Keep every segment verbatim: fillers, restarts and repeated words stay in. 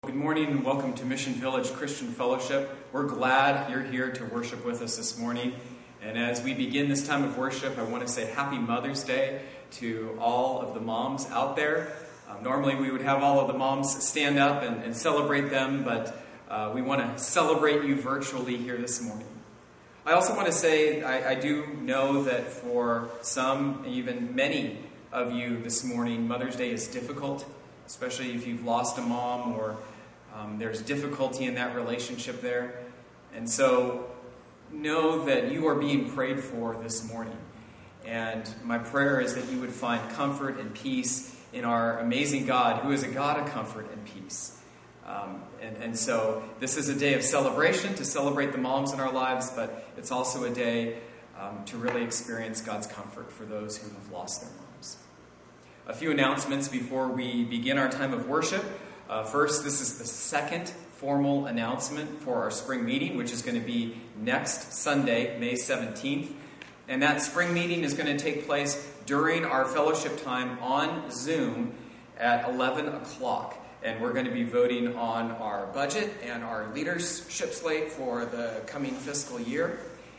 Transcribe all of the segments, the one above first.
Good morning and welcome to Mission Village Christian Fellowship. We're glad you're here to worship with us this morning. And as we begin this time of worship, I want to say Happy Mother's Day to all of the moms out there. Um, normally we would have all of the moms stand up and, and celebrate them, but uh, we want to celebrate you virtually here this morning. I also want to say I, I do know that for some, even many of you this morning, Mother's Day is difficult, especially if you've lost a mom or Um, there's difficulty in that relationship there. And so know that you are being prayed for this morning. And my prayer is that you would find comfort and peace in our amazing God, who is a God of comfort and peace. Um, and, and so this is a day of celebration, to celebrate the moms in our lives, but it's also a day um, to really experience God's comfort for those who have lost their moms. A few announcements before we begin our time of worship. Uh, first, this is the second formal announcement for our spring meeting, which is going to be next Sunday, May seventeenth. And that spring meeting is going to take place during our fellowship time on Zoom at eleven o'clock. And we're going to be voting on our budget and our leadership slate for the coming fiscal year.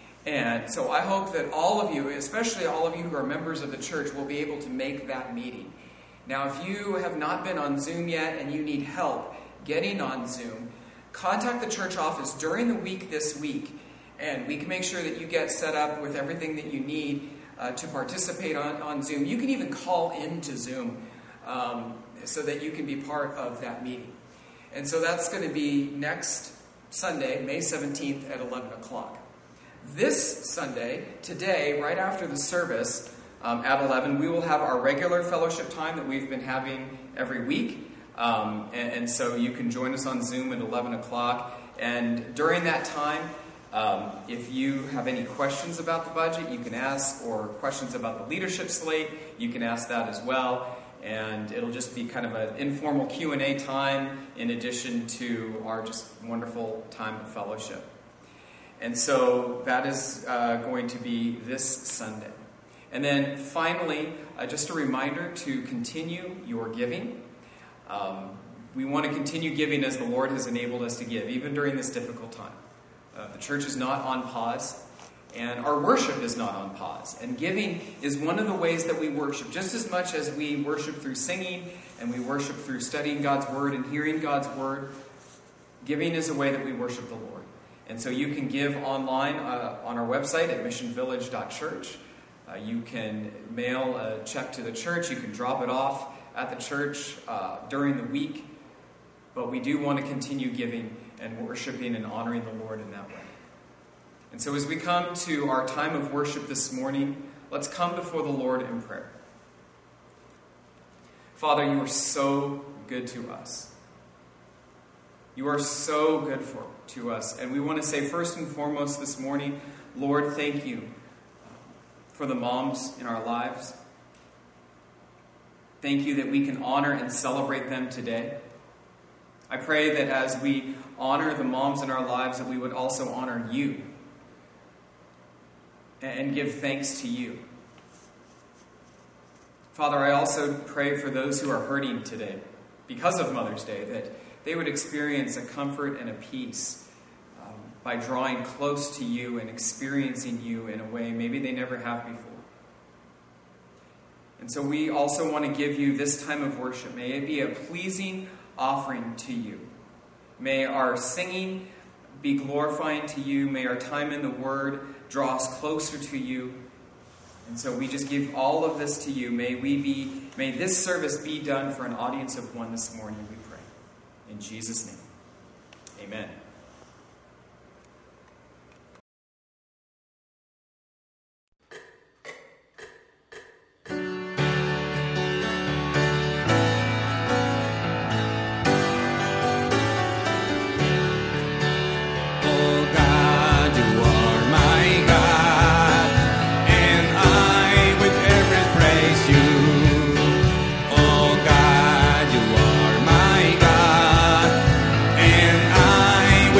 And so I hope that all of you, especially all of you who are members of the church, will be able to make that meeting. Now, if you have not been on Zoom yet and you need help getting on Zoom, contact the church office during the week this week, and we can make sure that you get set up with everything that you need uh, to participate on, on Zoom. You can even call into Zoom um, so that you can be part of that meeting. And so that's going to be next Sunday, May seventeenth at eleven o'clock. This Sunday, today, right after the service, Um, at eleven, we will have our regular fellowship time that we've been having every week. Um, and, and so you can join us on Zoom at eleven o'clock. And during that time, um, if you have any questions about the budget, you can ask, or questions about the leadership slate, you can ask that as well. And it'll just be kind of an informal Q and A time in addition to our just wonderful time of fellowship. And so that is uh, going to be this Sunday. And then finally, uh, just a reminder to continue your giving. Um, we want to continue giving as the Lord has enabled us to give, even during this difficult time. Uh, the church is not on pause, and our worship is not on pause. And giving is one of the ways that we worship, just as much as we worship through singing, and we worship through studying God's Word and hearing God's Word. Giving is a way that we worship the Lord. And so you can give online uh, on our website at mission village dot church. Uh, you can mail a check to the church. You can drop it off at the church uh, during the week. But we do want to continue giving and worshiping and honoring the Lord in that way. And so as we come to our time of worship this morning, let's come before the Lord in prayer. Father, you are so good to us. You are so good for, to us. And we want to say first and foremost this morning, Lord, thank you for the moms in our lives. Thank you that we can honor and celebrate them today. I pray that as we honor the moms in our lives, that we would also honor you and give thanks to you. Father, I also pray for those who are hurting today because of Mother's Day, that they would experience a comfort and a peace by drawing close to you and experiencing you in a way maybe they never have before. And so we also want to give you this time of worship. May it be a pleasing offering to you. May our singing be glorifying to you. May our time in the Word draw us closer to you. And so we just give all of this to you. May we be, may this service be done for an audience of one this morning, we pray. In Jesus' name, amen. I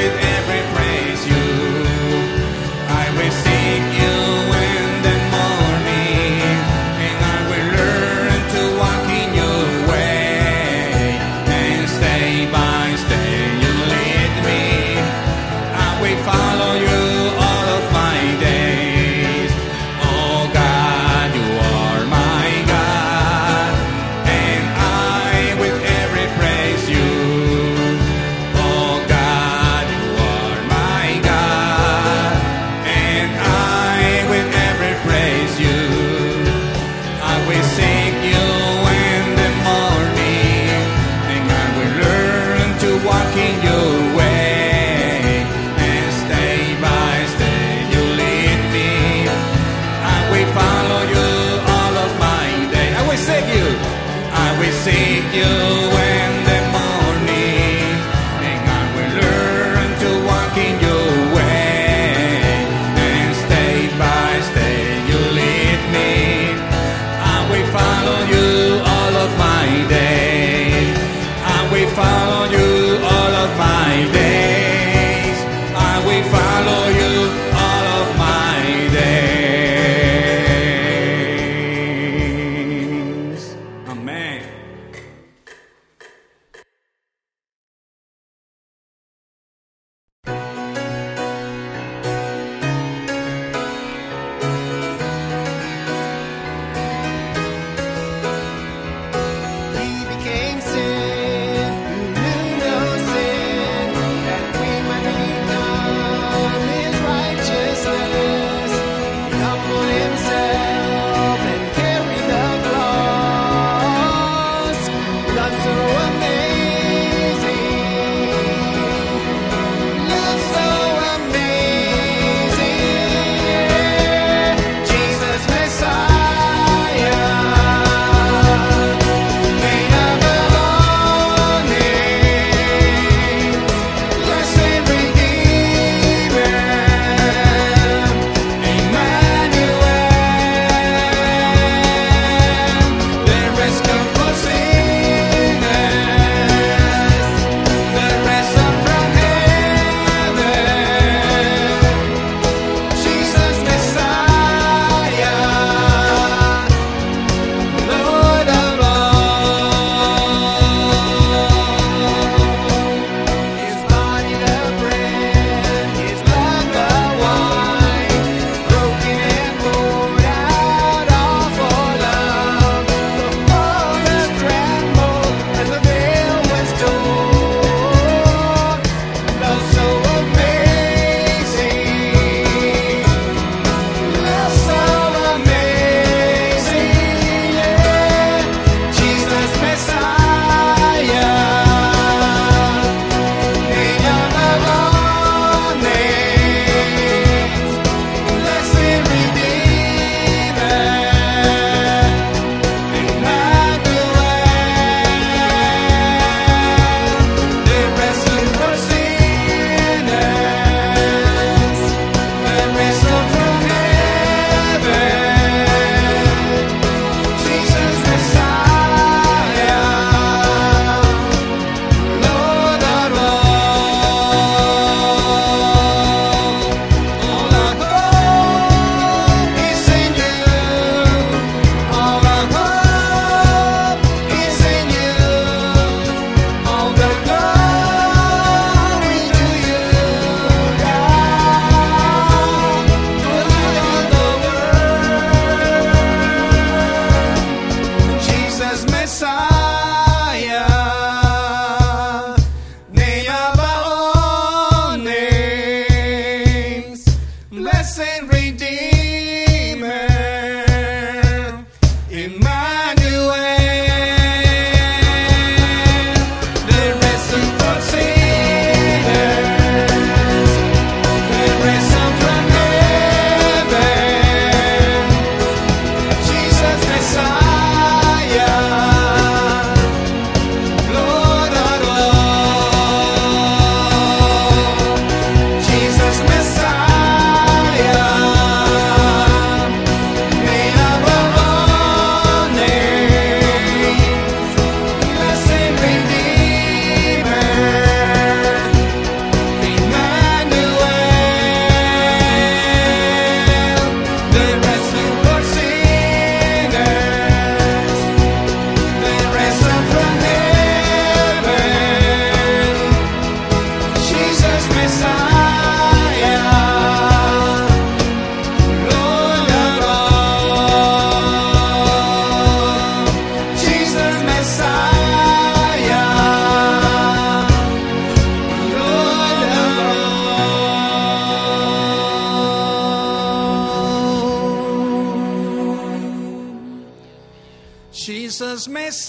Jesus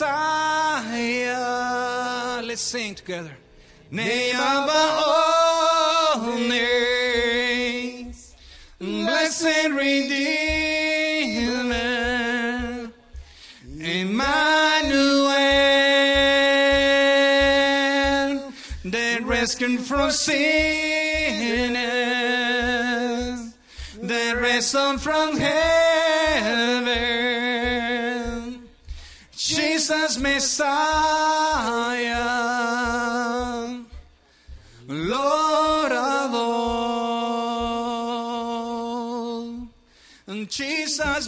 Messiah. Let's sing together. Name above all names, blessed Redeemer, Emmanuel, that rescued from sinners, that ransomed from heaven, Jesus Messiah, Lord of all, Jesus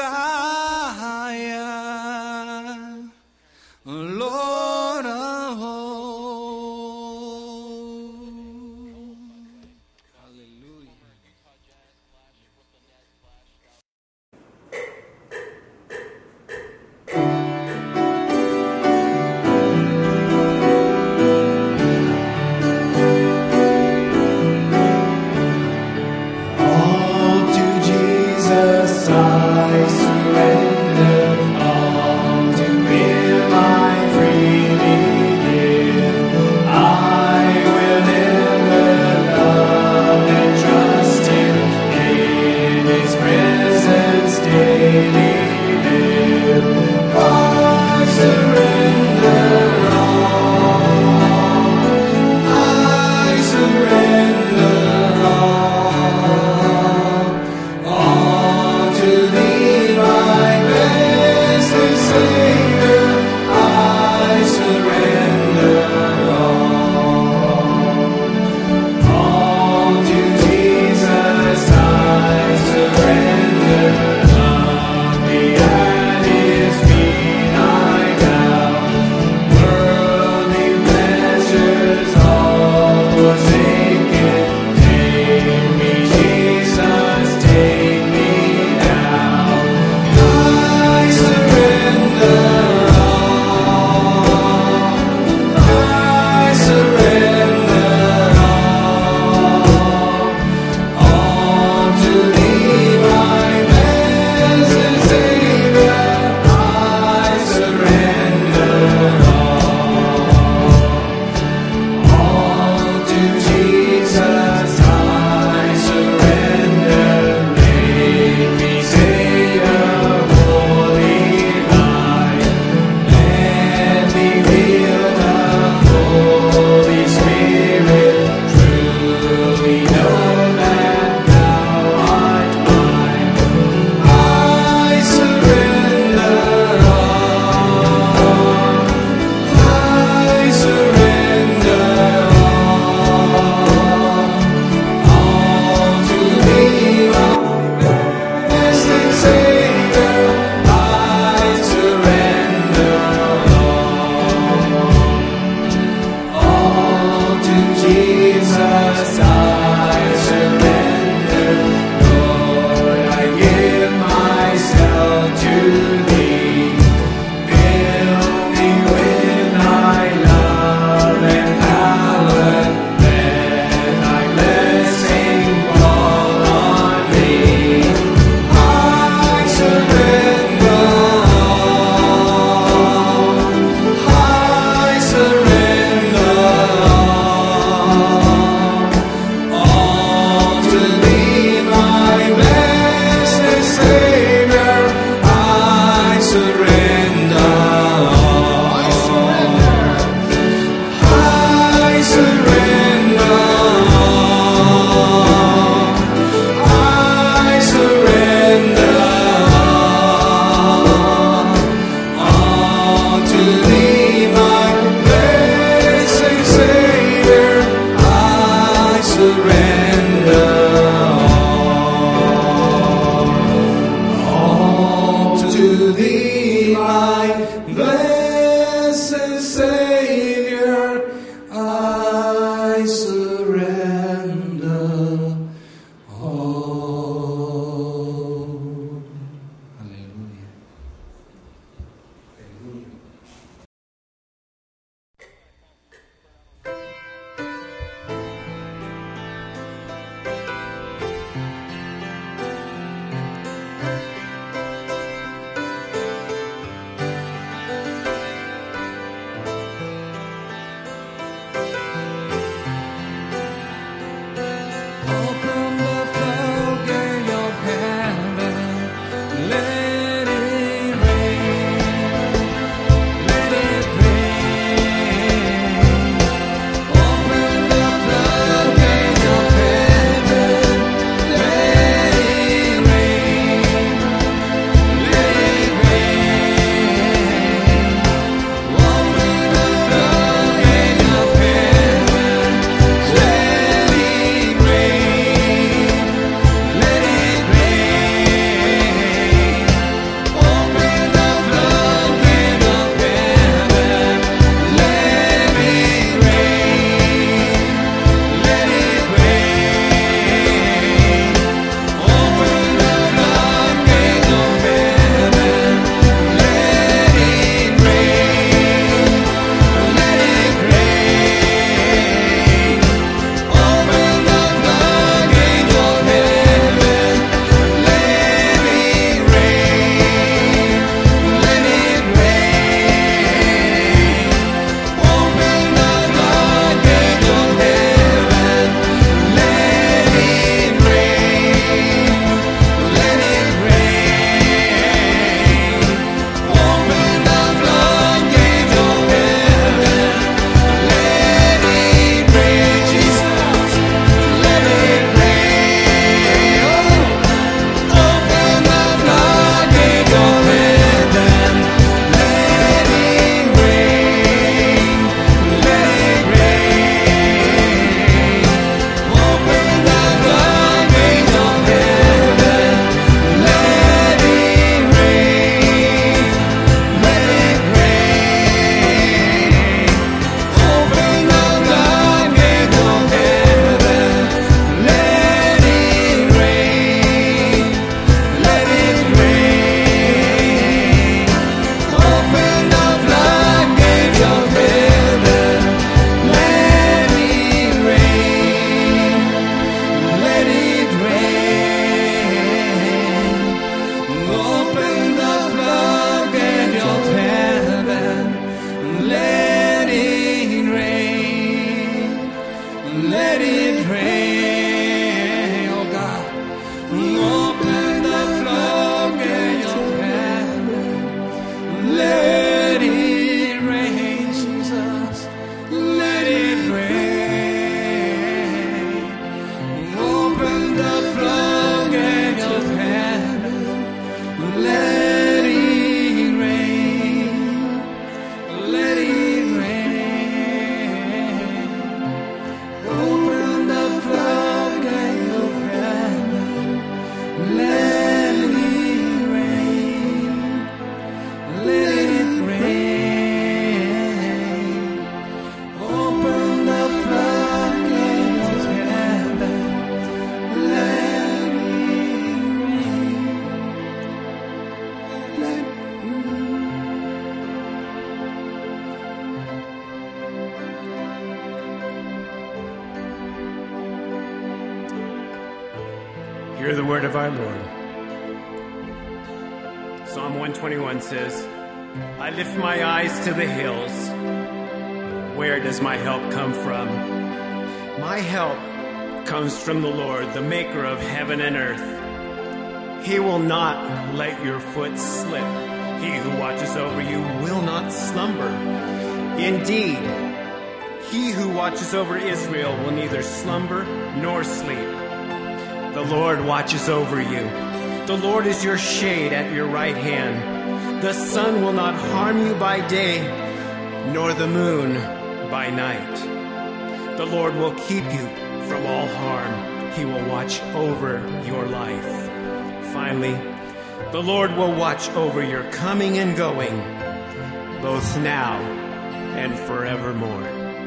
Messiah, Lord of all. Hallelujah. let it rain, oh God. Open the floodgates of heaven, let it rain, Jesus, let it rain. Open the floodgates of heaven, let it rain, let it rain. Open the floodgates of heaven, let it rain, let it rain. Open the floodgates of heaven, let it rain, let it Hear the word of our Lord. Psalm one twenty-one says, I lift my eyes to the hills. Where does my help come from? My help comes from the Lord, the maker of heaven and earth. He will not let your foot slip. He who watches over you will not slumber. Indeed, he who watches over Israel will neither slumber nor sleep. The Lord watches over you. The Lord is your shade at your right hand. The sun will not harm you by day, nor the moon by night. The Lord will keep you from all harm. He will watch over your life. Finally, the Lord will watch over your coming and going, both now and forevermore.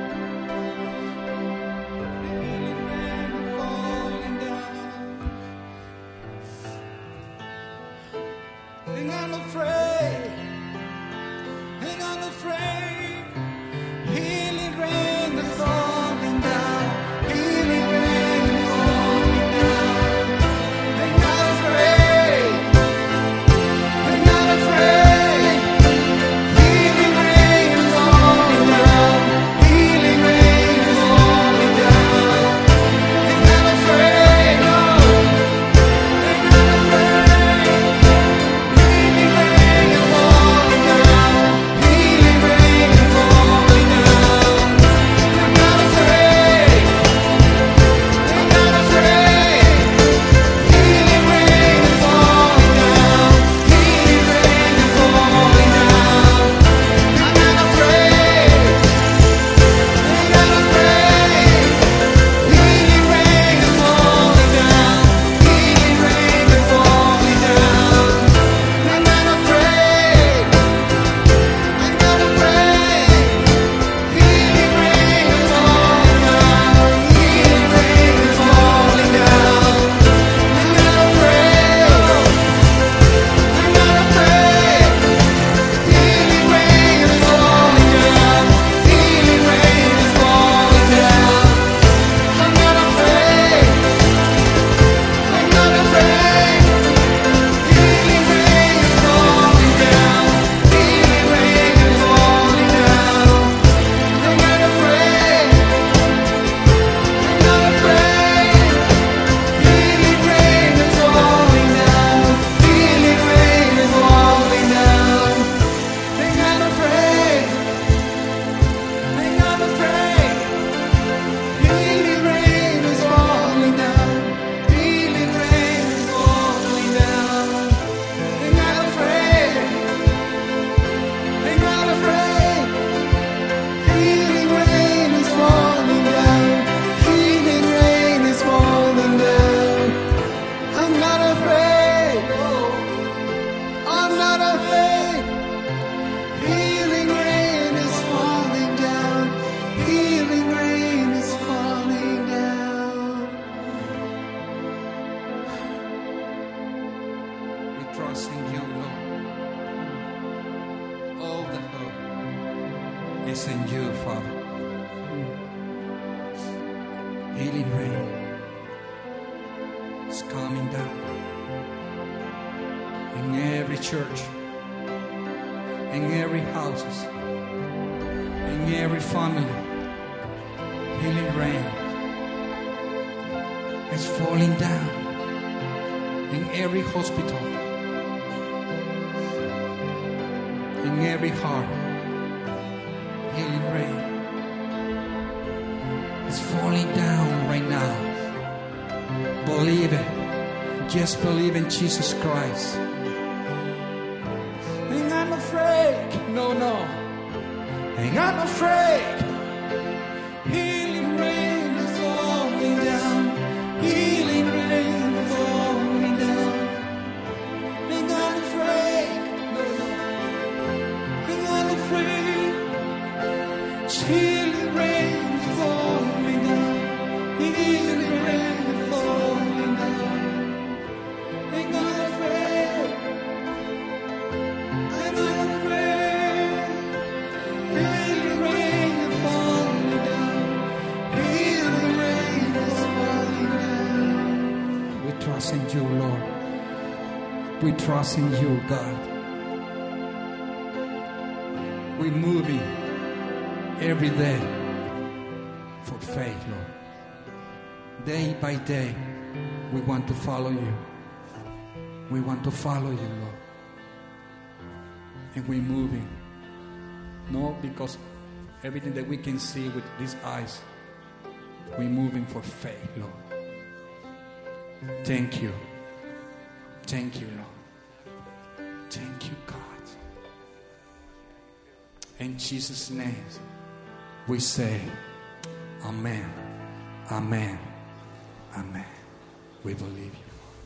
Hang on, afraid. Hang on, afraid. Healing rain is falling down. Healing rain is falling down. Hang on, afraid. Hang on, afraid. Healing rain is falling down. Healing rain is falling down. Hang on, afraid. Hang on, afraid. is in you, Father. Healing rain is coming down in every church, in every houses, in every family. Healing rain is falling down in every hospital, in every heart. Healing rain is falling down right now. Believe it. Just believe in Jesus Christ. And I'm afraid. No, no. And I'm afraid. Healing rain is falling down. Healing rain is falling down. And I'm afraid. No, no. And I'm afraid. Healing rain is falling down. Healing rain is falling down. And I'm afraid. And I'm afraid. Healing rain is falling down. Healing rain is falling down. We trust in you, Lord. We trust in you, God. We're moving every day for faith, Lord. Day by day, we want to follow you. We want to follow you, Lord. And we're moving. Not because everything that we can see with these eyes, we're moving for faith, Lord. Thank you. Thank you, Lord. Thank you, God. In Jesus' name, we say, Amen, Amen, Amen. We believe you.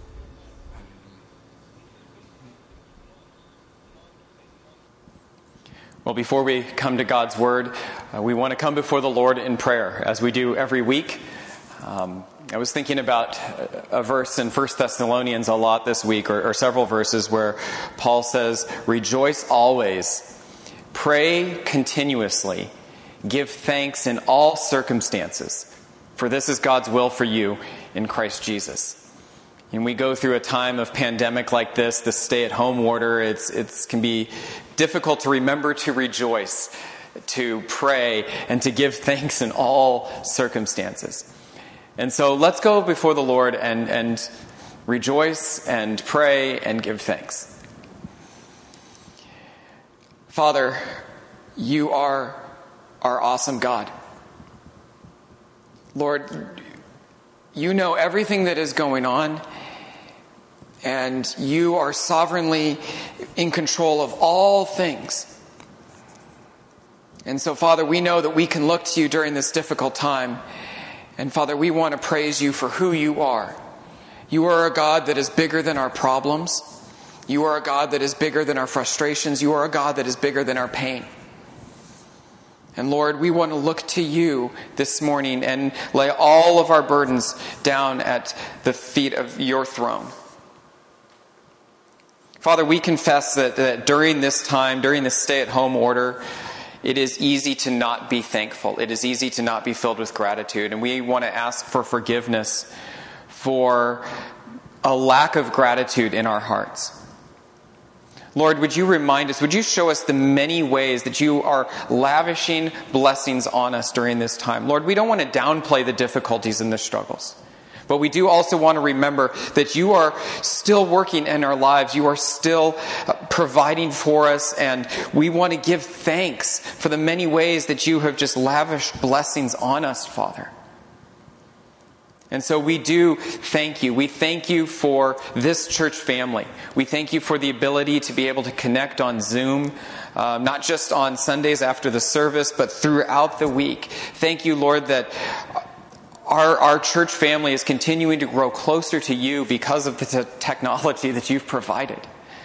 Well, before we come to God's Word, uh, we want to come before the Lord in prayer, as we do every week. Um, I was thinking about a, a verse in First Thessalonians a lot this week, or, or several verses, where Paul says, "Rejoice always, pray continuously, give thanks in all circumstances, for this is God's will for you in Christ Jesus." And we go through a time of pandemic like this, this stay-at-home order. It's it can be difficult to remember to rejoice, to pray, and to give thanks in all circumstances. And so let's go before the Lord and, and rejoice and pray and give thanks. Father, you are our awesome God. Lord, you know everything that is going on, and you are sovereignly in control of all things. And so, Father, we know that we can look to you during this difficult time. And Father, we want to praise you for who you are. You are a God that is bigger than our problems. You are a God that is bigger than our frustrations. You are a God that is bigger than our pain. And Lord, we want to look to you this morning and lay all of our burdens down at the feet of your throne. Father, we confess that, that during this time, during this stay-at-home order, it is easy to not be thankful. It is easy to not be filled with gratitude. And we want to ask for forgiveness for a lack of gratitude in our hearts. Lord, would you remind us, would you show us the many ways that you are lavishing blessings on us during this time? Lord, we don't want to downplay the difficulties and the struggles. But we do also want to remember that you are still working in our lives. You are still providing for us. And we want to give thanks for the many ways that you have just lavished blessings on us, Father. And so we do thank you. We thank you for this church family. We thank you for the ability to be able to connect on Zoom, uh, not just on Sundays after the service, but throughout the week. Thank you, Lord, that Our, our church family is continuing to grow closer to you because of the te- technology that you've provided.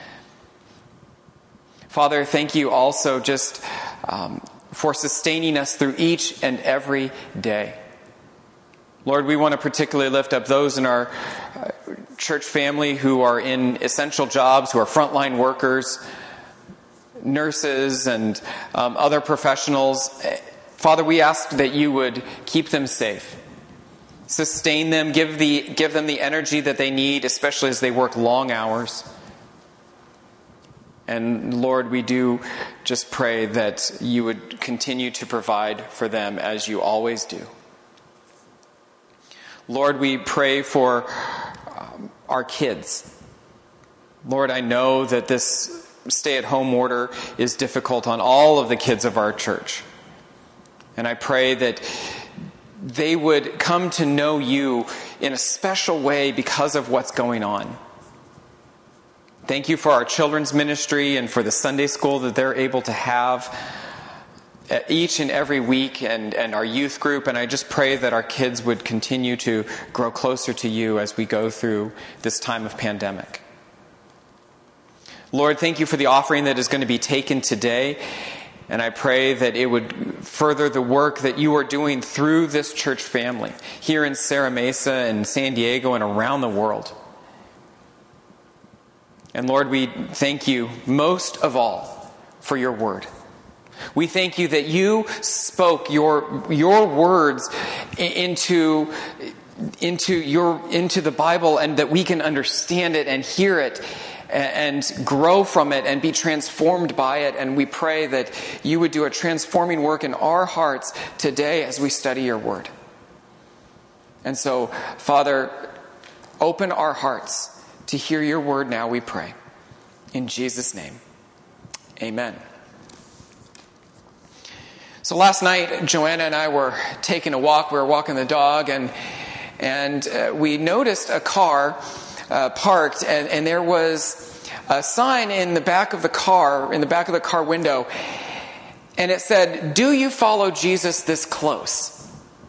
Father, thank you also just um, for sustaining us through each and every day. Lord, we want to particularly lift up those in our uh, church family who are in essential jobs, who are frontline workers, nurses, and um, other professionals. Father, we ask that you would keep them safe. Sustain them, give the give them the energy that they need, especially as they work long hours. And Lord, we do just pray that you would continue to provide for them as you always do. Lord, we pray for um, our kids. Lord, I know that this stay-at-home order is difficult on all of the kids of our church. And I pray that they would come to know you in a special way because of what's going on. Thank you for our children's ministry and for the Sunday school that they're able to have each and every week, and, and our youth group. And I just pray that our kids would continue to grow closer to you as we go through this time of pandemic. Lord, thank you for the offering that is going to be taken today. And I pray that it would further the work that you are doing through this church family here in Serra Mesa and San Diego and around the world. And Lord, we thank you most of all for your word. We thank you that you spoke your your words into into your into the Bible, and that we can understand it and hear it and grow from it and be transformed by it. And we pray that you would do a transforming work in our hearts today as we study your word. And so, Father, open our hearts to hear your word now, we pray. In Jesus' name, amen. So last night, Joanna and I were taking a walk. We were walking the dog, and and uh, we noticed a car uh, parked, and, and there was a sign in the back of the car, in the back of the car window, and it said, "Do you follow Jesus this close?"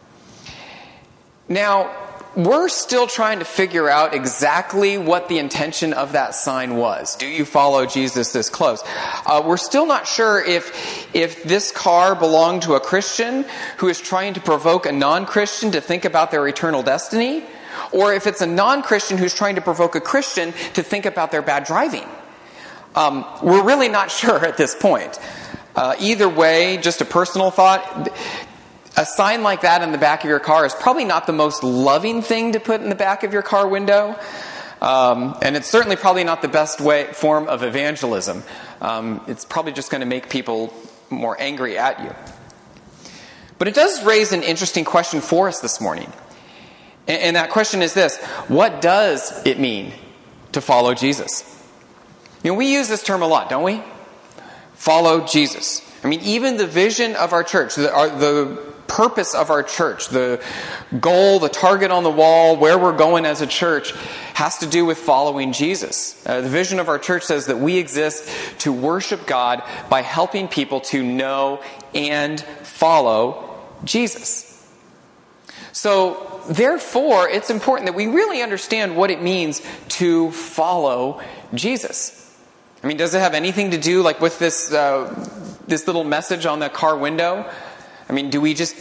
Now, we're still trying to figure out exactly what the intention of that sign was. Do you follow Jesus this close? Uh, we're still not sure if if this car belonged to a Christian who is trying to provoke a non-Christian to think about their eternal destiny, or if it's a non-Christian who's trying to provoke a Christian to think about their bad driving. Um, we're really not sure at this point. Uh, either way, just a personal thought. A sign like that in the back of your car is probably not the most loving thing to put in the back of your car window. Um, and it's certainly probably not the best way form of evangelism. Um, it's probably just going to make people more angry at you. But it does raise an interesting question for us this morning. And, and that question is this: what does it mean to follow Jesus? You know, we use this term a lot, don't we? Follow Jesus. I mean, even the vision of our church, the, our, the purpose of our church, the goal, the target on the wall, where we're going as a church, has to do with following Jesus. Uh, the vision of our church says that we exist to worship God by helping people to know and follow Jesus. So, therefore, it's important that we really understand what it means to follow Jesus. I mean, does it have anything to do like with this uh, this little message on the car window? I mean, do we just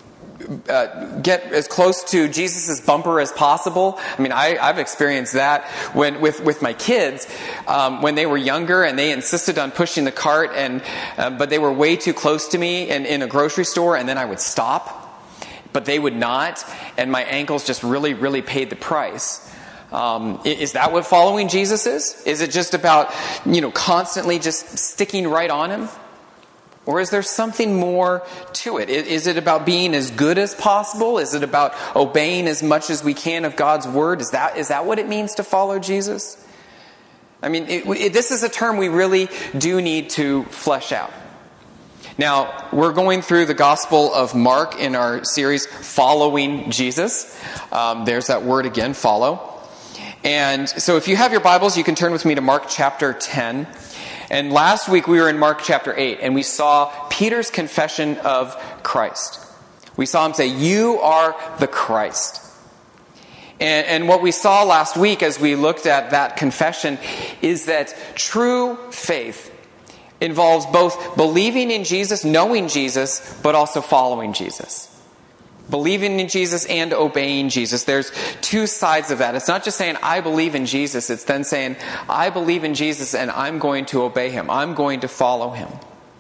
uh, get as close to Jesus' bumper as possible? I mean, I, I've experienced that when with, with my kids um, when they were younger, and they insisted on pushing the cart, and uh, but they were way too close to me in, in a grocery store, and then I would stop, but they would not, and my ankles just really, really paid the price. Um, is that what following Jesus is? Is it just about, you know, constantly just sticking right on him? Or is there something more to it? Is it about being as good as possible? Is it about obeying as much as we can of God's word? Is that is that what it means to follow Jesus? I mean, it, it, this is a term we really do need to flesh out. Now, we're going through the Gospel of Mark in our series, Following Jesus. Um, there's that word again, follow. And so if you have your Bibles, you can turn with me to Mark chapter ten. And last week we were in Mark chapter eight, and we saw Peter's confession of Christ. We saw him say, "You are the Christ." And, and what we saw last week as we looked at that confession is that true faith involves both believing in Jesus, knowing Jesus, but also following Jesus. Believing in Jesus and obeying Jesus. There's two sides of that. It's not just saying, I believe in Jesus. It's then saying, I believe in Jesus and I'm going to obey him. I'm going to follow him.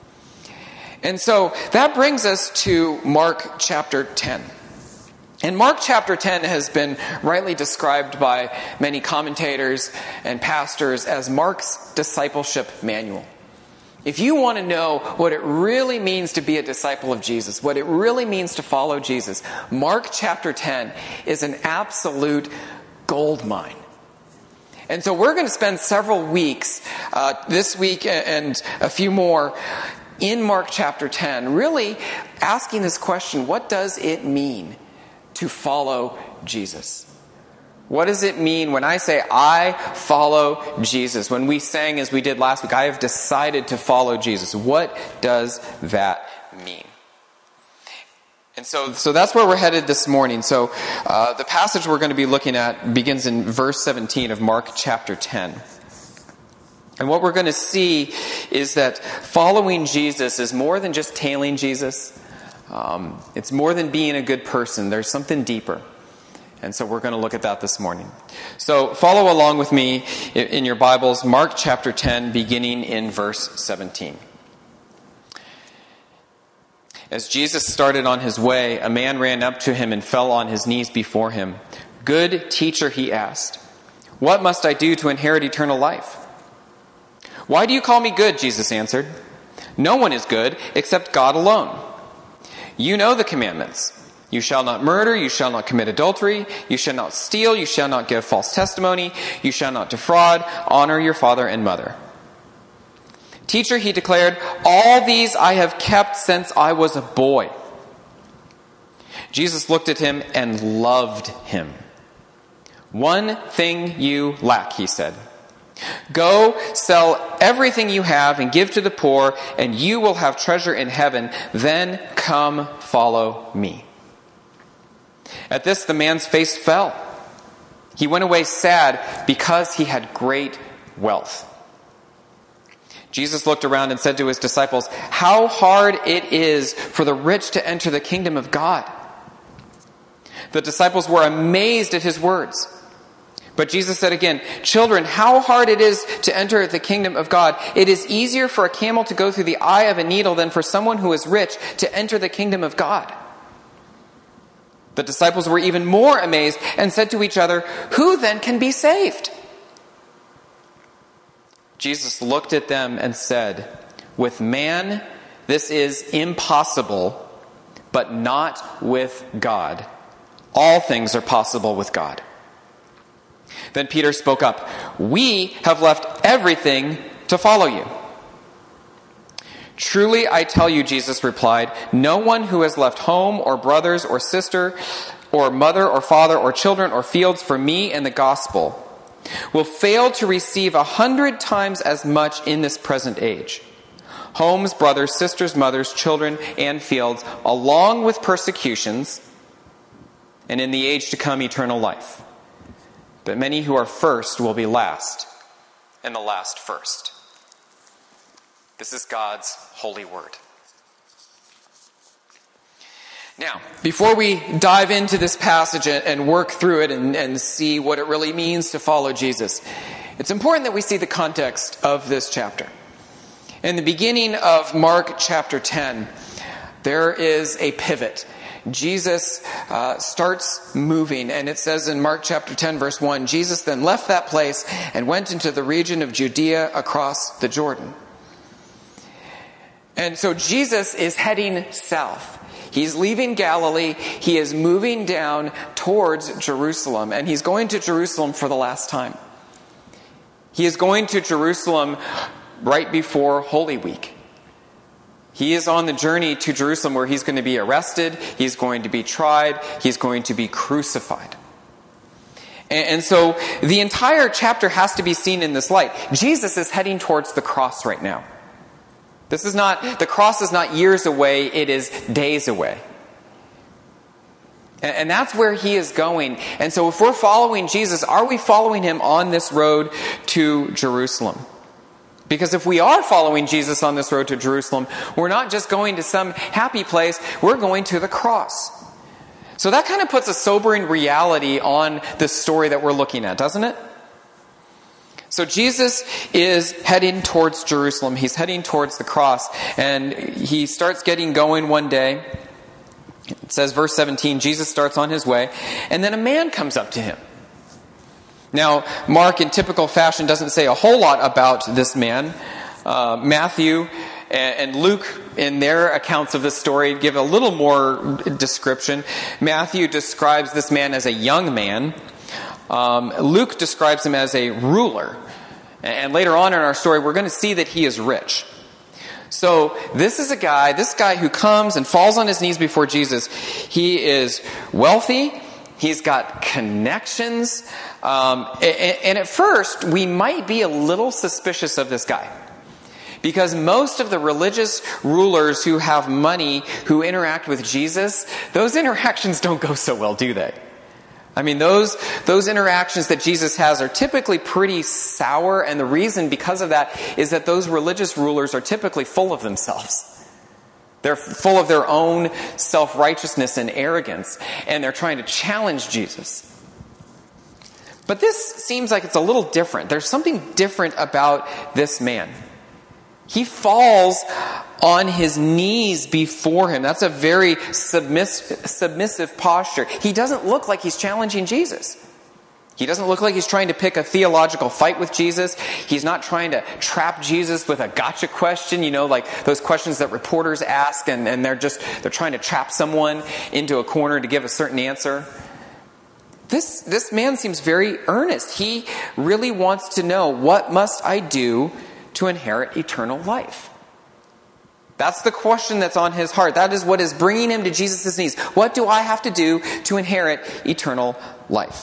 And so that brings us to Mark chapter ten. And Mark chapter ten has been rightly described by many commentators and pastors as Mark's discipleship manual. If you want to know what it really means to be a disciple of Jesus, what it really means to follow Jesus, Mark chapter ten is an absolute gold mine. And so we're going to spend several weeks, uh, this week and a few more, in Mark chapter ten, really asking this question: what does it mean to follow Jesus? What does it mean when I say, I follow Jesus? When we sang, as we did last week, I have decided to follow Jesus. What does that mean? And so, so that's where we're headed this morning. So uh, the passage we're going to be looking at begins in verse seventeen of Mark chapter ten. And what we're going to see is that following Jesus is more than just tailing Jesus. Um, it's more than being a good person. There's something deeper. And so we're going to look at that this morning. So follow along with me in your Bibles, Mark chapter ten, beginning in verse seventeen. As Jesus started on his way, a man ran up to him and fell on his knees before him. "Good teacher," he asked, "what must I do to inherit eternal life?" "Why do you call me good?" Jesus answered. "No one is good except God alone. You know the commandments. You shall not murder, you shall not commit adultery, you shall not steal, you shall not give false testimony, you shall not defraud, honor your father and mother." "Teacher," he declared, "all these I have kept since I was a boy." Jesus looked at him and loved him. "One thing you lack," he said. "Go, sell everything you have and give to the poor, and you will have treasure in heaven. Then come follow me." At this, the man's face fell. He went away sad because he had great wealth. Jesus looked around and said to his disciples, "How hard it is for the rich to enter the kingdom of God." The disciples were amazed at his words. But Jesus said again, "Children, how hard it is to enter the kingdom of God. It is easier for a camel to go through the eye of a needle than for someone who is rich to enter the kingdom of God." The disciples were even more amazed and said to each other, "Who then can be saved?" Jesus looked at them and said, "With man this is impossible, but not with God. All things are possible with God." Then Peter spoke up, "We have left everything to follow you." "Truly I tell you," Jesus replied, "no one who has left home or brothers or sister or mother or father or children or fields for me and the gospel will fail to receive a hundred times as much in this present age. Homes, brothers, sisters, mothers, children, and fields, along with persecutions, and in the age to come eternal life. But many who are first will be last, and the last first." This is God's holy word. Now, before we dive into this passage and work through it and, and see what it really means to follow Jesus, it's important that we see the context of this chapter. In the beginning of Mark chapter ten, there is a pivot. Jesus uh, starts moving, and it says in Mark chapter ten, verse one, "Jesus then left that place and went into the region of Judea across the Jordan." And so Jesus is heading south. He's leaving Galilee. He is moving down towards Jerusalem, and he's going to Jerusalem for the last time. He is going to Jerusalem right before Holy Week. He is on the journey to Jerusalem where he's going to be arrested, he's going to be tried, he's going to be crucified. And, and so the entire chapter has to be seen in this light. Jesus is heading towards the cross right now. This is not, the cross is not years away, it is days away. And, and that's where he is going. And so if we're following Jesus, are we following him on this road to Jerusalem? Because if we are following Jesus on this road to Jerusalem, we're not just going to some happy place, we're going to the cross. So that kind of puts a sobering reality on this story that we're looking at, doesn't it? So Jesus is heading towards Jerusalem. He's heading towards the cross. And he starts getting going one day. It says, verse seventeen, Jesus starts on his way. And then a man comes up to him. Now, Mark, in typical fashion, doesn't say a whole lot about this man. Uh, Uh, Matthew and Luke, in their accounts of this story, give a little more description. Matthew describes this man as a young man. Um, Luke describes him as a ruler. And later on in our story, we're going to see that he is rich. So this is a guy, this guy who comes and falls on his knees before Jesus. He is wealthy. He's got connections. Um, and, and at first, we might be a little suspicious of this guy. Because most of the religious rulers who have money, who interact with Jesus, those interactions don't go so well, do they? I mean, those those interactions that Jesus has are typically pretty sour, and the reason because of that is that those religious rulers are typically full of themselves. They're full of their own self-righteousness and arrogance, and they're trying to challenge Jesus. But this seems like it's a little different. There's something different about this man. He falls on his knees before him. That's a very submiss- submissive posture. He doesn't look like he's challenging Jesus. He doesn't look like he's trying to pick a theological fight with Jesus. He's not trying to trap Jesus with a gotcha question, you know, like those questions that reporters ask, and, and they're just, they're trying to trap someone into a corner to give a certain answer. This, this man seems very earnest. He really wants to know, what must I do to inherit eternal life? That's the question that's on his heart. That is what is bringing him to Jesus' knees. What do I have to do to inherit eternal life?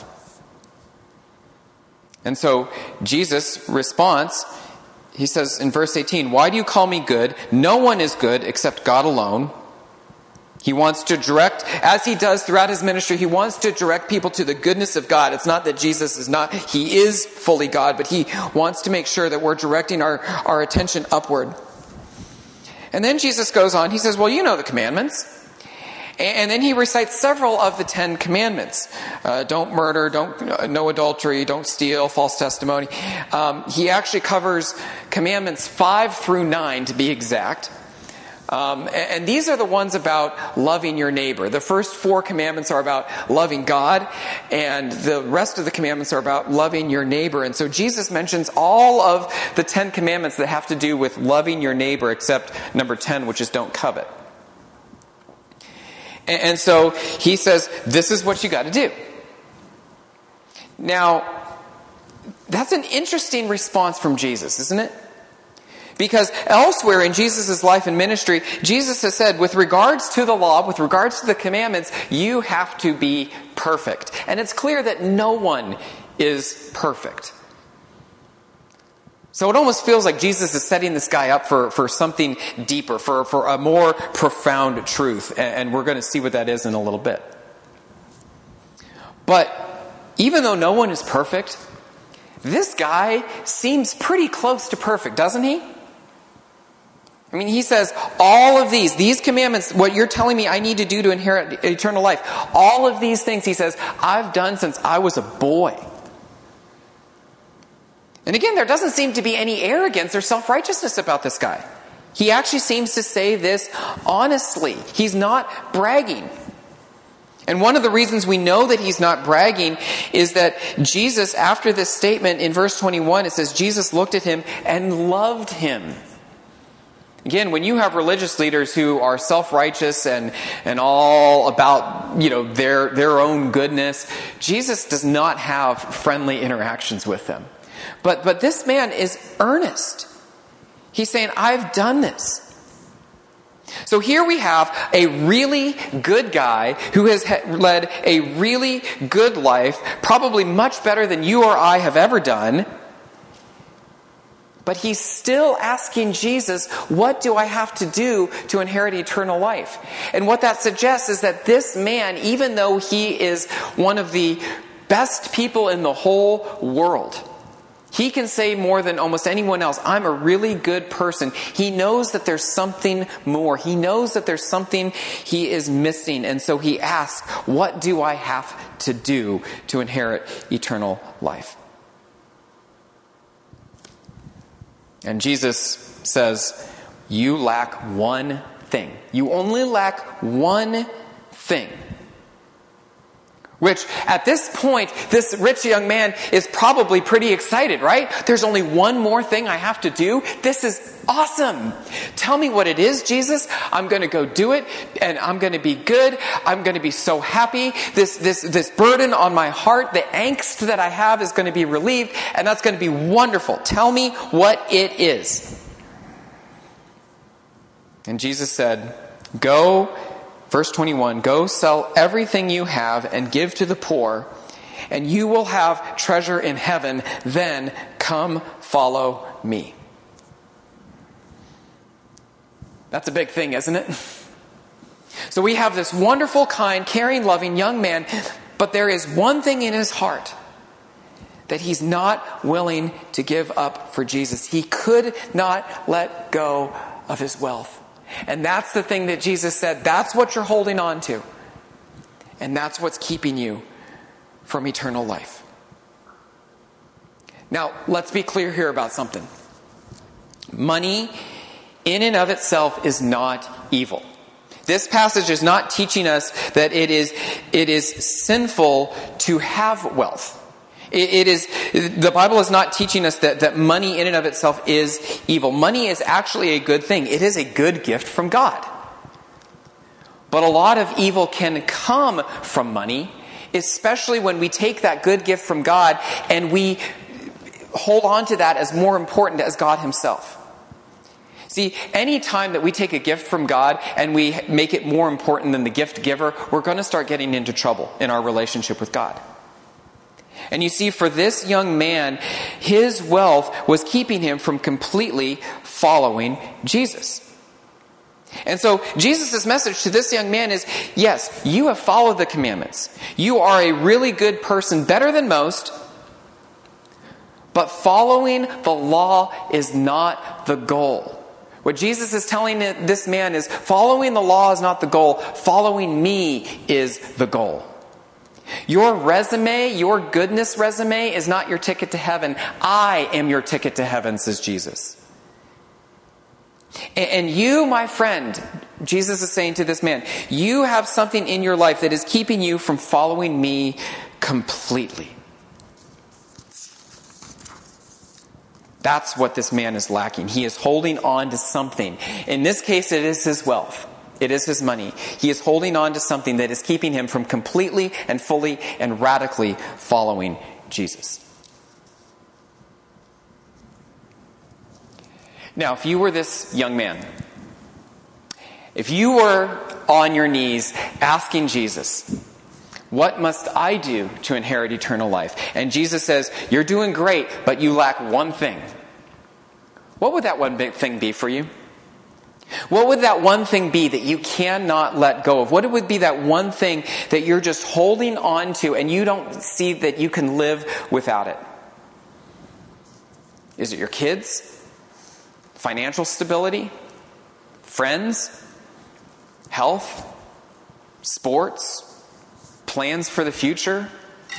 And so Jesus responds, he says in verse eighteen, "Why do you call me good? No one is good except God alone." He wants to direct, as he does throughout his ministry, he wants to direct people to the goodness of God. It's not that Jesus is not, he is fully God, but he wants to make sure that we're directing our, our attention upward. And then Jesus goes on, he says, well, you know the commandments. And then he recites several of the Ten Commandments. Uh, don't murder, don't uh, no adultery, don't steal, false testimony. Um, he actually covers commandments five through nine to be exact. Um, and these are the ones about loving your neighbor. The first four commandments are about loving God, and the rest of the commandments are about loving your neighbor. And so Jesus mentions all of the Ten Commandments that have to do with loving your neighbor, except number ten, which is don't covet. And, and so he says, this is what you got to do. Now, that's an interesting response from Jesus, isn't it? Because elsewhere in Jesus' life and ministry, Jesus has said, with regards to the law, with regards to the commandments, you have to be perfect. And it's clear that no one is perfect. So it almost feels like Jesus is setting this guy up for, for something deeper, for, for a more profound truth. And we're going to see what that is in a little bit. But even though no one is perfect, this guy seems pretty close to perfect, doesn't he? I mean, he says, all of these, these commandments, what you're telling me I need to do to inherit eternal life, all of these things, he says, I've done since I was a boy. And again, there doesn't seem to be any arrogance or self-righteousness about this guy. He actually seems to say this honestly. He's not bragging. And one of the reasons we know that he's not bragging is that Jesus, after this statement in verse twenty-one, it says, Jesus looked at him and loved him. Again, when you have religious leaders who are self-righteous and, and all about, you know, their, their own goodness, Jesus does not have friendly interactions with them. But, but this man is earnest. He's saying, I've done this. So here we have a really good guy who has led a really good life, probably much better than you or I have ever done. But he's still asking Jesus, what do I have to do to inherit eternal life? And what that suggests is that this man, even though he is one of the best people in the whole world, he can say more than almost anyone else, I'm a really good person. He knows that there's something more. He knows that there's something he is missing. And so he asks, what do I have to do to inherit eternal life? And Jesus says, you lack one thing. You only lack one thing. Which, at this point, this rich young man is probably pretty excited, right? There's only one more thing I have to do. This is awesome. Tell me what it is, Jesus. I'm going to go do it, and I'm going to be good. I'm going to be so happy. This, this, this burden on my heart, the angst that I have is going to be relieved, and that's going to be wonderful. Tell me what it is. And Jesus said, go, verse twenty-one, go sell everything you have and give to the poor, and you will have treasure in heaven. Then come follow me. That's a big thing, isn't it? So we have this wonderful, kind, caring, loving young man, but there is one thing in his heart that he's not willing to give up for Jesus. He could not let go of his wealth. And that's the thing that Jesus said, that's what you're holding on to. And that's what's keeping you from eternal life. Now, let's be clear here about something. Money, in and of itself, is not evil. This passage is not teaching us that it is, it is sinful to have wealth. It is, the Bible is not teaching us that, that money in and of itself is evil. Money is actually a good thing. It is a good gift from God. But a lot of evil can come from money, especially when we take that good gift from God and we hold on to that as more important as God himself. See, any time that we take a gift from God and we make it more important than the gift giver, we're going to start getting into trouble in our relationship with God. And you see, for this young man, his wealth was keeping him from completely following Jesus. And so Jesus' message to this young man is, yes, you have followed the commandments. You are a really good person, better than most. But following the law is not the goal. What Jesus is telling this man is, following the law is not the goal. Following me is the goal. Your resume, your goodness resume, is not your ticket to heaven. I am your ticket to heaven, says Jesus. And you, my friend, Jesus is saying to this man, you have something in your life that is keeping you from following me completely. That's what this man is lacking. He is holding on to something. In this case, it is his wealth. It is his money. He is holding on to something that is keeping him from completely and fully and radically following Jesus. Now, if you were this young man, if you were on your knees asking Jesus, what must I do to inherit eternal life? And Jesus says, you're doing great, but you lack one thing. What would that one big thing be for you? What would that one thing be that you cannot let go of? What would be that one thing that you're just holding on to and you don't see that you can live without it? Is it your kids? Financial stability? Friends? Health? Sports? Plans for the future?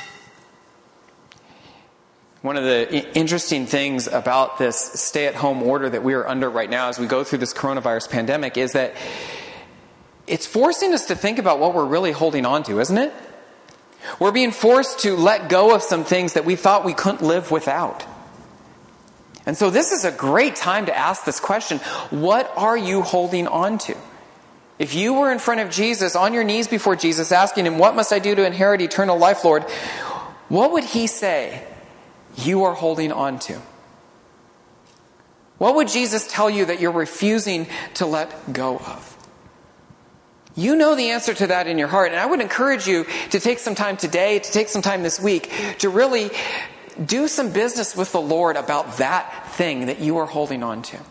One of the interesting things about this stay-at-home order that we are under right now as we go through this coronavirus pandemic is that it's forcing us to think about what we're really holding on to, isn't it? We're being forced to let go of some things that we thought we couldn't live without. And so this is a great time to ask this question. What are you holding on to? If you were in front of Jesus, on your knees before Jesus, asking him, what must I do to inherit eternal life, Lord? What would he say you are holding on to? What would Jesus tell you that you're refusing to let go of? You know the answer to that in your heart. And I would encourage you to take some time today, to take some time this week, to really do some business with the Lord about that thing that you are holding on to.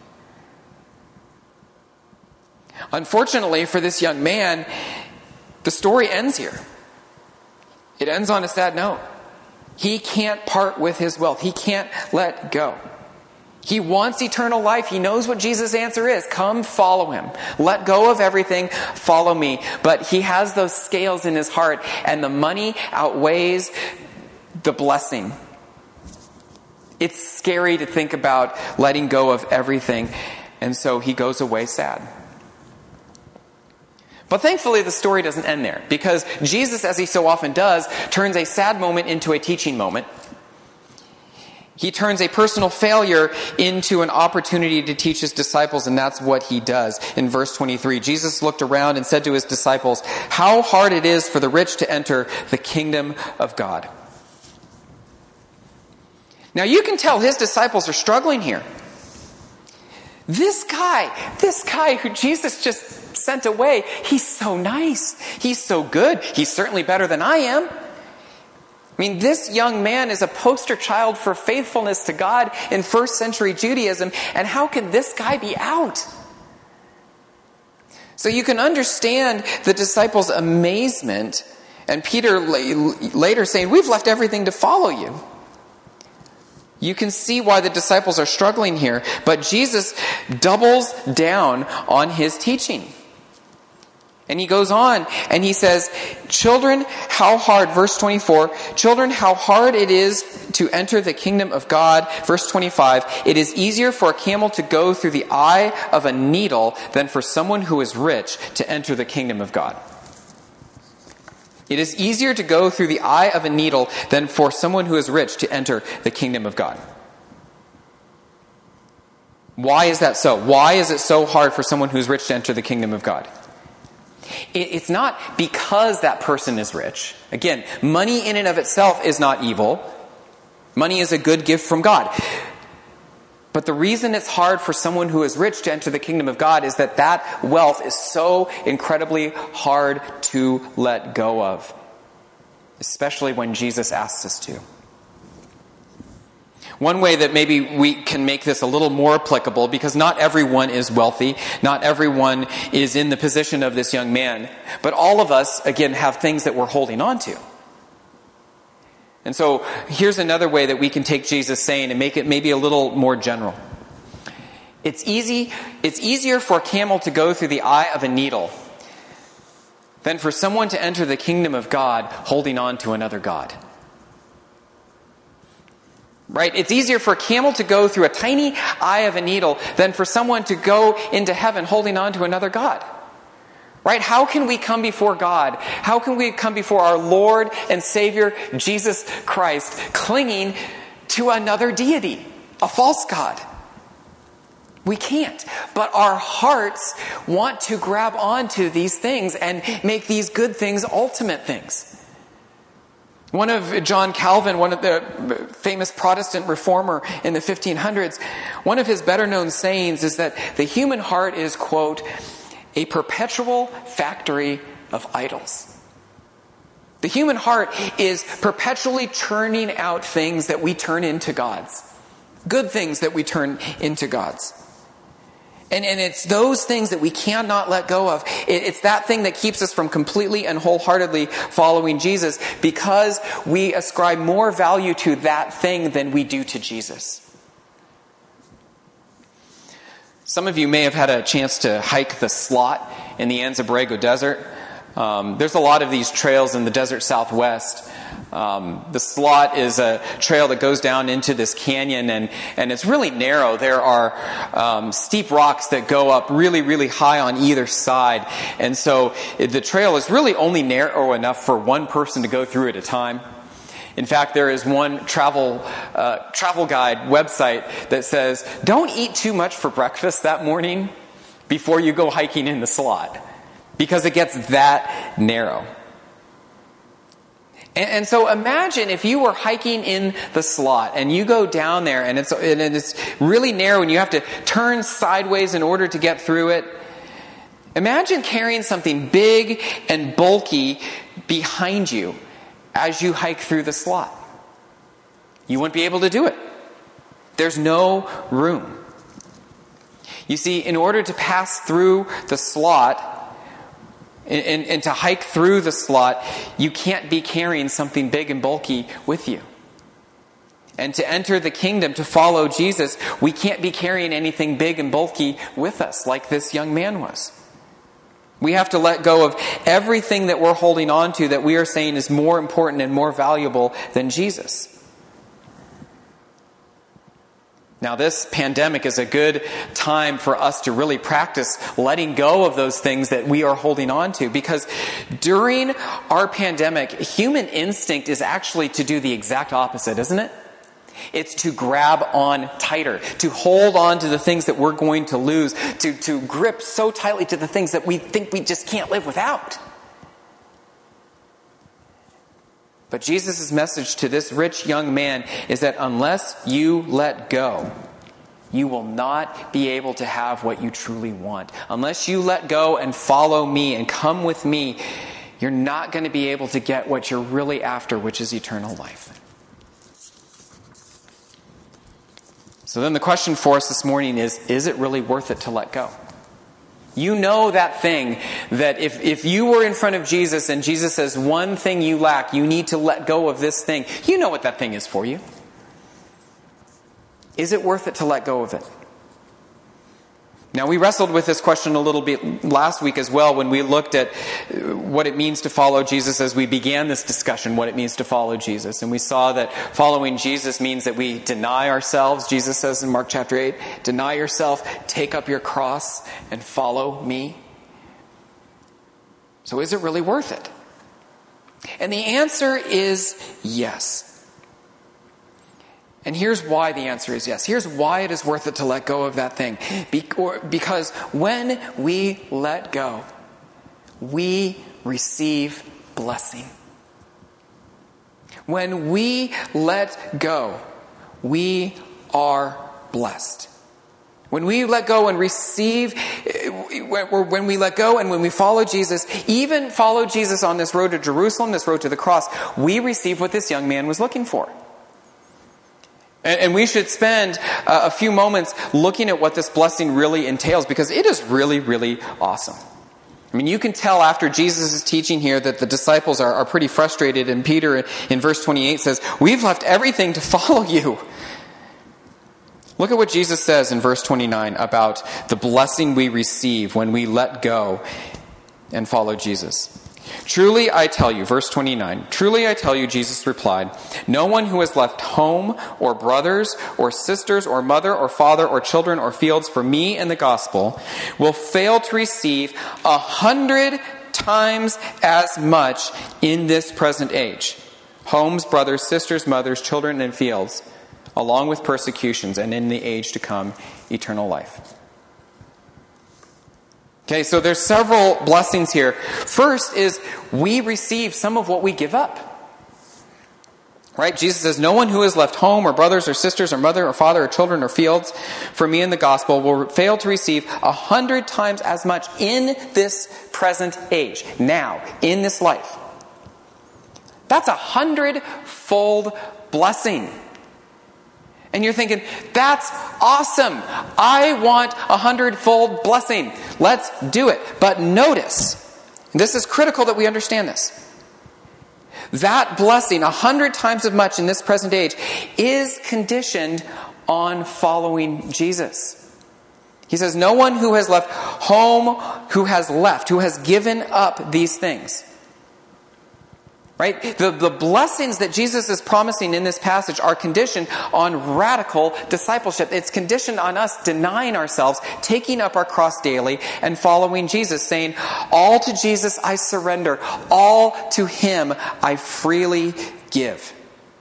Unfortunately for this young man, the story ends here. It ends on a sad note. He can't part with his wealth. He can't let go. He wants eternal life. He knows what Jesus' answer is. Come follow him. Let go of everything. Follow me. But he has those scales in his heart, and the money outweighs the blessing. It's scary to think about letting go of everything, and so he goes away sad. But thankfully, the story doesn't end there, because Jesus, as he so often does, turns a sad moment into a teaching moment. He turns a personal failure into an opportunity to teach his disciples, and that's what he does. In verse twenty-three, Jesus looked around and said to his disciples, "How hard it is for the rich to enter the kingdom of God." Now you can tell his disciples are struggling here. This guy, this guy who Jesus just sent away, he's so nice. He's so good. He's certainly better than I am. I mean, this young man is a poster child for faithfulness to God in first century Judaism, and how can this guy be out? So you can understand the disciples' amazement, and Peter later saying, "We've left everything to follow you." You can see why the disciples are struggling here, but Jesus doubles down on his teaching. And he goes on and he says, "Children, how hard," verse twenty-four, "Children, how hard it is to enter the kingdom of God." Verse twenty-five, "It is easier for a camel to go through the eye of a needle than for someone who is rich to enter the kingdom of God." It is easier to go through the eye of a needle than for someone who is rich to enter the kingdom of God. Why is that so? Why is it so hard for someone who's rich to enter the kingdom of God? It's not because that person is rich. Again, money in and of itself is not evil. Money is a good gift from God. But the reason it's hard for someone who is rich to enter the kingdom of God is that that wealth is so incredibly hard to let go of, especially when Jesus asks us to. One way that maybe we can make this a little more applicable, because not everyone is wealthy, not everyone is in the position of this young man, but all of us, again, have things that we're holding on to. And so here's another way that we can take Jesus' saying and make it maybe a little more general. It's easy, it's easier for a camel to go through the eye of a needle than for someone to enter the kingdom of God holding on to another god. Right? It's easier for a camel to go through a tiny eye of a needle than for someone to go into heaven holding on to another god. Right? How can we come before God? How can we come before our Lord and Savior, Jesus Christ, clinging to another deity, a false god? We can't. But our hearts want to grab onto these things and make these good things ultimate things. One of John Calvin, one of the famous Protestant reformer in the fifteen hundreds, one of his better known sayings is that the human heart is, quote, "a perpetual factory of idols." The human heart is perpetually churning out things that we turn into gods. Good things that we turn into gods. And, and it's those things that we cannot let go of. It, it's that thing that keeps us from completely and wholeheartedly following Jesus, because we ascribe more value to that thing than we do to Jesus. Some of you may have had a chance to hike the Slot in the Anza-Borrego Desert. Um, there's a lot of these trails in the desert southwest. Um, the Slot is a trail that goes down into this canyon, and, and it's really narrow. There are um, steep rocks that go up really, really high on either side. And so the trail is really only narrow enough for one person to go through at a time. In fact, there is one travel uh, travel guide website that says, don't eat too much for breakfast that morning before you go hiking in the Slot, because it gets that narrow. And, and so imagine if you were hiking in the Slot and you go down there and it's, and it's really narrow and you have to turn sideways in order to get through it. Imagine carrying something big and bulky behind you as you hike through the Slot. You wouldn't be able to do it. There's no room. You see, in order to pass through the Slot and, and, and to hike through the Slot, you can't be carrying something big and bulky with you. And to enter the kingdom, to follow Jesus, we can't be carrying anything big and bulky with us like this young man was. We have to let go of everything that we're holding on to that we are saying is more important and more valuable than Jesus. Now, this pandemic is a good time for us to really practice letting go of those things that we are holding on to, because during our pandemic, human instinct is actually to do the exact opposite, isn't it? It's to grab on tighter, to hold on to the things that we're going to lose, to, to grip so tightly to the things that we think we just can't live without. But Jesus' message to this rich young man is that unless you let go, you will not be able to have what you truly want. Unless you let go and follow me and come with me, you're not going to be able to get what you're really after, which is eternal life. So then the question for us this morning is, is it really worth it to let go? You know that thing that if, if you were in front of Jesus and Jesus says one thing you lack, you need to let go of this thing. You know what that thing is for you. Is it worth it to let go of it? Now, we wrestled with this question a little bit last week as well when we looked at what it means to follow Jesus as we began this discussion, what it means to follow Jesus. And we saw that following Jesus means that we deny ourselves. Jesus says in Mark chapter eight, deny yourself, take up your cross, and follow me. So is it really worth it? And the answer is yes. And here's why the answer is yes. Here's why it is worth it to let go of that thing. Because when we let go, we receive blessing. When we let go, we are blessed. When we let go and receive, when we let go and when we follow Jesus, even follow Jesus on this road to Jerusalem, this road to the cross, we receive what this young man was looking for. And we should spend a few moments looking at what this blessing really entails, because it is really, really awesome. I mean, you can tell after Jesus' teaching here that the disciples are, are pretty frustrated. And Peter in verse twenty-eight says, we've left everything to follow you. Look at what Jesus says in verse twenty-nine about the blessing we receive when we let go and follow Jesus. Truly I tell you, verse twenty-nine, truly I tell you, Jesus replied, no one who has left home or brothers or sisters or mother or father or children or fields for me and the gospel will fail to receive a hundred times as much in this present age. Homes, brothers, sisters, mothers, children, and fields, along with persecutions, and in the age to come, eternal life. Okay, so there's several blessings here. First is we receive some of what we give up. Right? Jesus says, no one who has left home or brothers or sisters or mother or father or children or fields for me in the gospel will fail to receive a hundred times as much in this present age. Now, in this life. That's a hundred-fold blessing. And you're thinking, that's awesome. I want a hundredfold blessing. Let's do it. But notice, this is critical that we understand this. That blessing, a hundred times as much in this present age, is conditioned on following Jesus. He says, no one who has left home, who has left, who has given up these things. Right? The, the blessings that Jesus is promising in this passage are conditioned on radical discipleship. It's conditioned on us denying ourselves, taking up our cross daily, and following Jesus, saying, all to Jesus I surrender, all to Him I freely give.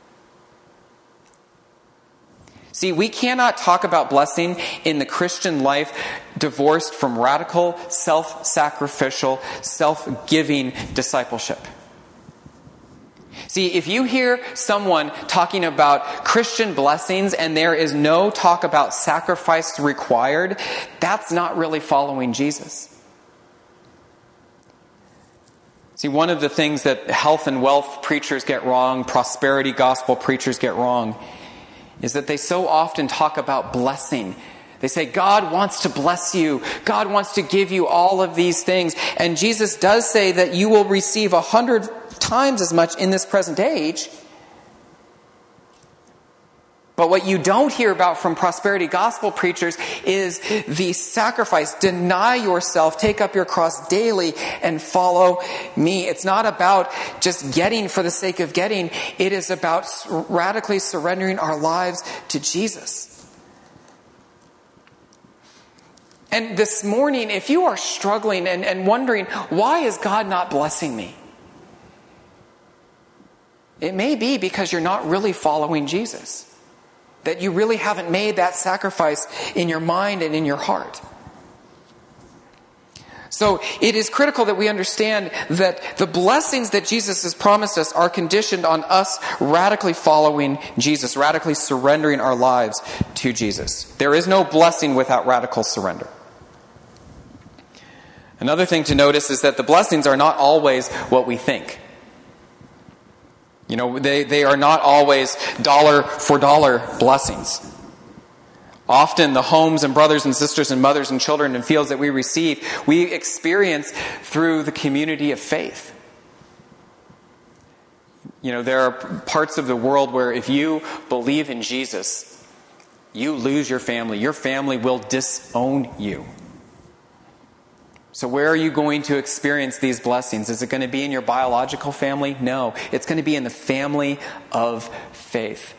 See, we cannot talk about blessing in the Christian life divorced from radical, self-sacrificial, self-giving discipleship. See, if you hear someone talking about Christian blessings and there is no talk about sacrifice required, that's not really following Jesus. See, one of the things that health and wealth preachers get wrong, prosperity gospel preachers get wrong, is that they so often talk about blessing. They say, God wants to bless you. God wants to give you all of these things. And Jesus does say that you will receive a hundred times as much in this present age. But what you don't hear about from prosperity gospel preachers is the sacrifice. Deny yourself, take up your cross daily, and follow me. It's not about just getting for the sake of getting. It is about radically surrendering our lives to Jesus. And this morning, if you are struggling and, and wondering, why is God not blessing me? It may be because you're not really following Jesus. That you really haven't made that sacrifice in your mind and in your heart. So it is critical that we understand that the blessings that Jesus has promised us are conditioned on us radically following Jesus, radically surrendering our lives to Jesus. There is no blessing without radical surrender. Another thing to notice is that the blessings are not always what we think. You know, they, they are not always dollar for dollar blessings. Often the homes and brothers and sisters and mothers and children and fields that we receive, we experience through the community of faith. You know, there are parts of the world where if you believe in Jesus, you lose your family. Your family will disown you. So where are you going to experience these blessings? Is it going to be in your biological family? No. It's going to be in the family of faith.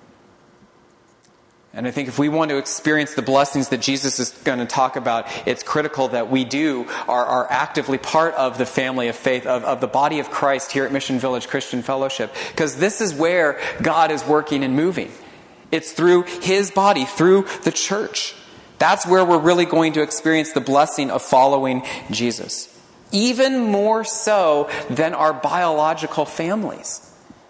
And I think if we want to experience the blessings that Jesus is going to talk about, it's critical that we do, are, are actively part of the family of faith, of, of the body of Christ here at Mission Village Christian Fellowship. Because this is where God is working and moving. It's through His body, through the church. That's where we're really going to experience the blessing of following Jesus. Even more so than our biological families.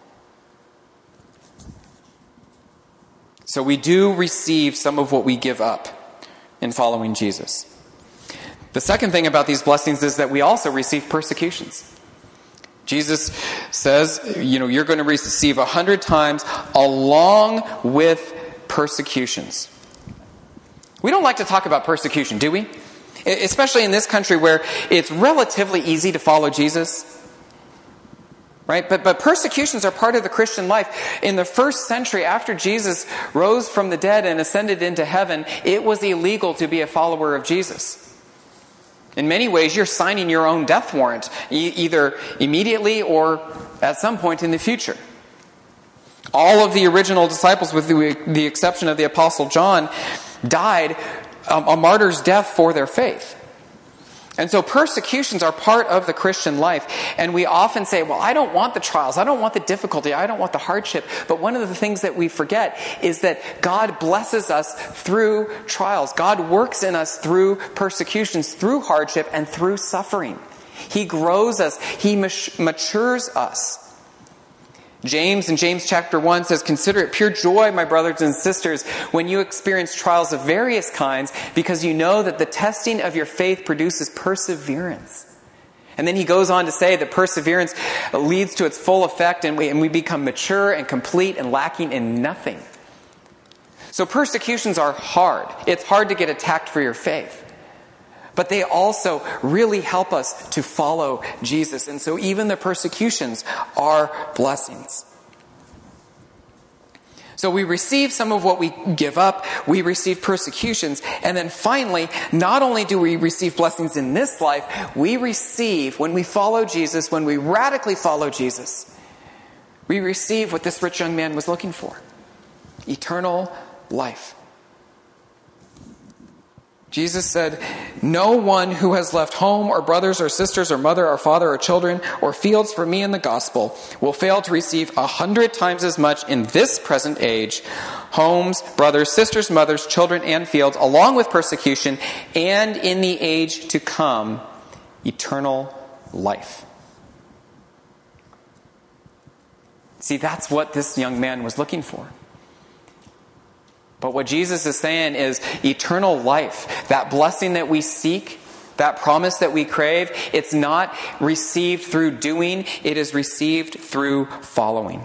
So we do receive some of what we give up in following Jesus. The second thing about these blessings is that we also receive persecutions. Jesus says, you know, you're going to receive a hundred times along with persecutions. We don't like to talk about persecution, do we? Especially in this country where it's relatively easy to follow Jesus. Right? But, but persecutions are part of the Christian life. In the first century, after Jesus rose from the dead and ascended into heaven, it was illegal to be a follower of Jesus. In many ways, you're signing your own death warrant, e- either immediately or at some point in the future. All of the original disciples, with the, the exception of the Apostle John, died um, a martyr's death for their faith. And so persecutions are part of the Christian life. And we often say, well, I don't want the trials. I don't want the difficulty. I don't want the hardship. But one of the things that we forget is that God blesses us through trials. God works in us through persecutions, through hardship, and through suffering. He grows us. He matures us. James in James chapter one says, consider it pure joy, my brothers and sisters, when you experience trials of various kinds, because you know that the testing of your faith produces perseverance. And then he goes on to say that perseverance leads to its full effect, and we, and we become mature and complete and lacking in nothing. So persecutions are hard. It's hard to get attacked for your faith. But they also really help us to follow Jesus. And so even the persecutions are blessings. So we receive some of what we give up. We receive persecutions. And then finally, not only do we receive blessings in this life, we receive, when we follow Jesus, when we radically follow Jesus, we receive what this rich young man was looking for. Eternal life. Jesus said, no one who has left home or brothers or sisters or mother or father or children or fields for me in the gospel will fail to receive a hundred times as much in this present age, homes, brothers, sisters, mothers, children, and fields, along with persecution, and in the age to come, eternal life. See, that's what this young man was looking for. But what Jesus is saying is eternal life, that blessing that we seek, that promise that we crave, it's not received through doing, it is received through following.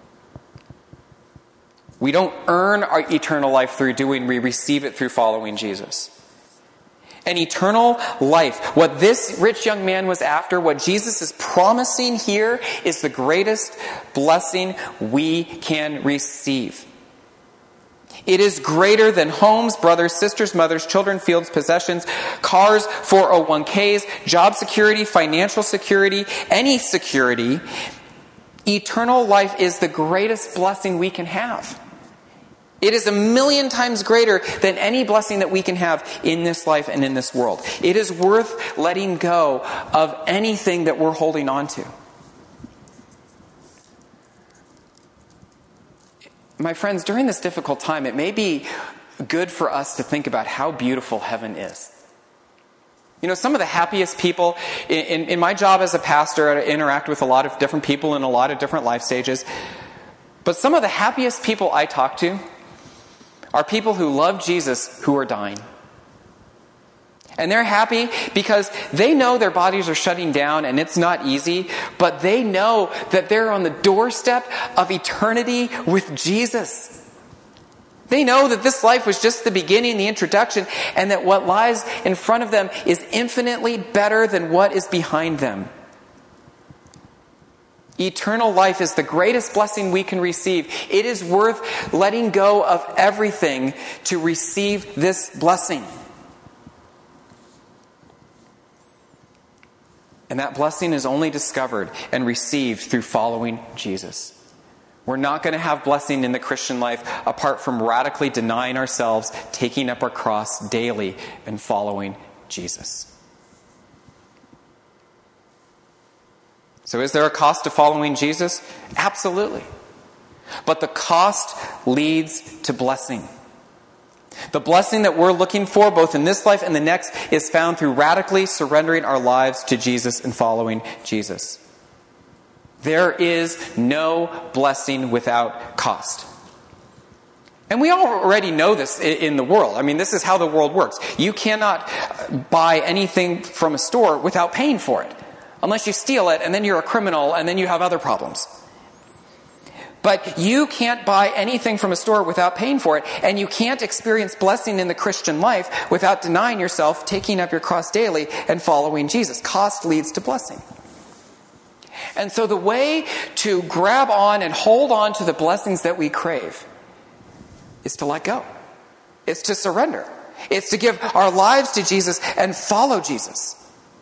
We don't earn our eternal life through doing, we receive it through following Jesus. And eternal life, what this rich young man was after, what Jesus is promising here, is the greatest blessing we can receive. It is greater than homes, brothers, sisters, mothers, children, fields, possessions, cars, four oh one k's, job security, financial security, any security. Eternal life is the greatest blessing we can have. It is a million times greater than any blessing that we can have in this life and in this world. It is worth letting go of anything that we're holding on to. My friends, during this difficult time, it may be good for us to think about how beautiful heaven is. You know, some of the happiest people, in, in, in my job as a pastor, I interact with a lot of different people in a lot of different life stages. But some of the happiest people I talk to are people who love Jesus who are dying. And they're happy because they know their bodies are shutting down and it's not easy, but they know that they're on the doorstep of eternity with Jesus. They know that this life was just the beginning, the introduction, and that what lies in front of them is infinitely better than what is behind them. Eternal life is the greatest blessing we can receive. It is worth letting go of everything to receive this blessing. And that blessing is only discovered and received through following Jesus. We're not going to have blessing in the Christian life apart from radically denying ourselves, taking up our cross daily, and following Jesus. So is there a cost to following Jesus? Absolutely. But the cost leads to blessing. The blessing that we're looking for, both in this life and the next, is found through radically surrendering our lives to Jesus and following Jesus. There is no blessing without cost. And we already know this in the world. I mean, this is how the world works. You cannot buy anything from a store without paying for it. Unless you steal it, and then you're a criminal, and then you have other problems. But you can't buy anything from a store without paying for it, and you can't experience blessing in the Christian life without denying yourself, taking up your cross daily, and following Jesus. Cost leads to blessing. And so the way to grab on and hold on to the blessings that we crave is to let go. It's to surrender. It's to give our lives to Jesus and follow Jesus.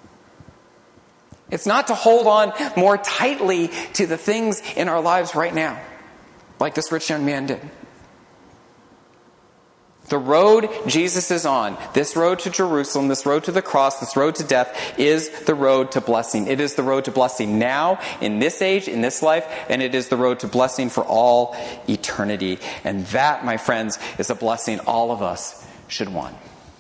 It's not to hold on more tightly to the things in our lives right now, like this rich young man did. The road Jesus is on, this road to Jerusalem, this road to the cross, this road to death, is the road to blessing. It is the road to blessing now, in this age, in this life, and it is the road to blessing for all eternity. And that, my friends, is a blessing all of us should want.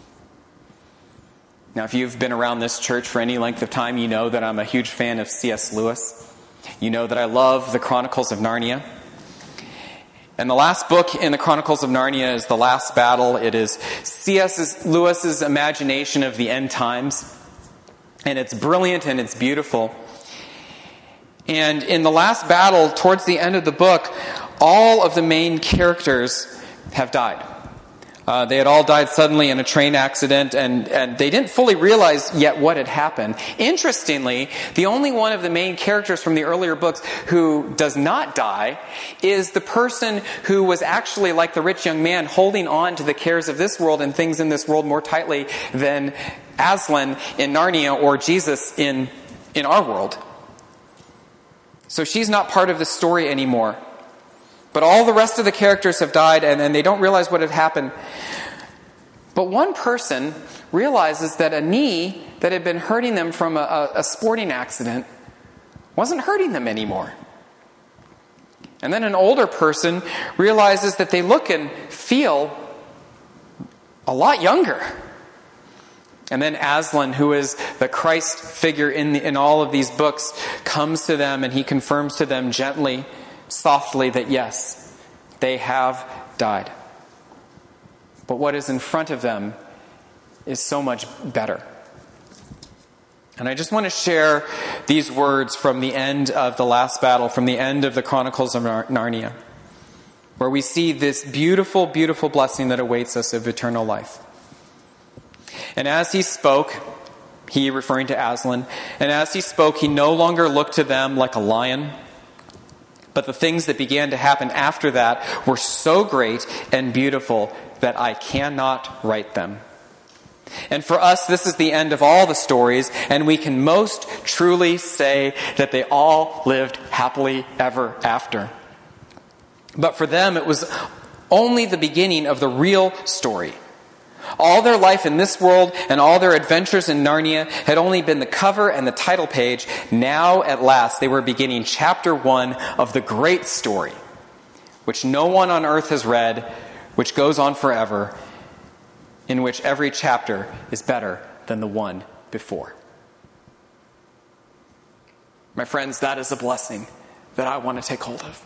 Now, if you've been around this church for any length of time, you know that I'm a huge fan of C S Lewis. You know that I love the Chronicles of Narnia. And the last book in the Chronicles of Narnia is The Last Battle. It is C S Lewis's imagination of the end times. And it's brilliant and it's beautiful. And in The Last Battle, towards the end of the book, all of the main characters have died. Uh, they had all died suddenly in a train accident, and, and they didn't fully realize yet what had happened. Interestingly, the only one of the main characters from the earlier books who does not die is the person who was actually, like the rich young man, holding on to the cares of this world and things in this world more tightly than Aslan in Narnia or Jesus in, in our world. So she's not part of the story anymore. But all the rest of the characters have died, and, and they don't realize what had happened. But one person realizes that a knee that had been hurting them from a, a, a sporting accident wasn't hurting them anymore. And then an older person realizes that they look and feel a lot younger. And then Aslan, who is the Christ figure in, the, in all of these books, comes to them and he confirms to them gently, softly, that yes, they have died. But what is in front of them is so much better. And I just want to share these words from the end of The Last Battle, from the end of the Chronicles of Narnia, where we see this beautiful, beautiful blessing that awaits us of eternal life. And as he spoke, he referring to Aslan, and as he spoke, he no longer looked to them like a lion. But the things that began to happen after that were so great and beautiful that I cannot write them. And for us, this is the end of all the stories, and we can most truly say that they all lived happily ever after. But for them, it was only the beginning of the real story. All their life in this world and all their adventures in Narnia had only been the cover and the title page. Now, at last, they were beginning chapter one of the great story, which no one on earth has read, which goes on forever, in which every chapter is better than the one before. My friends, that is a blessing that I want to take hold of.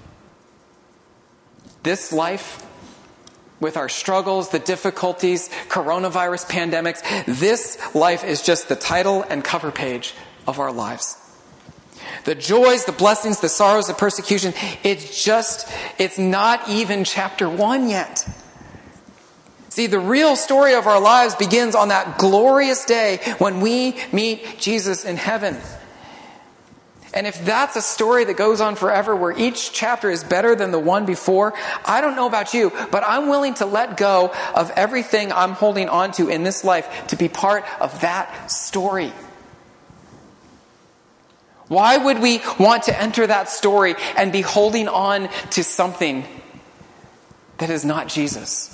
This life, with our struggles, the difficulties, coronavirus pandemics, this life is just the title and cover page of our lives. The joys, the blessings, the sorrows, the persecution, it's just, it's not even chapter one yet. See, the real story of our lives begins on that glorious day when we meet Jesus in heaven. And if that's a story that goes on forever, where each chapter is better than the one before, I don't know about you, but I'm willing to let go of everything I'm holding on to in this life to be part of that story. Why would we want to enter that story and be holding on to something that is not Jesus?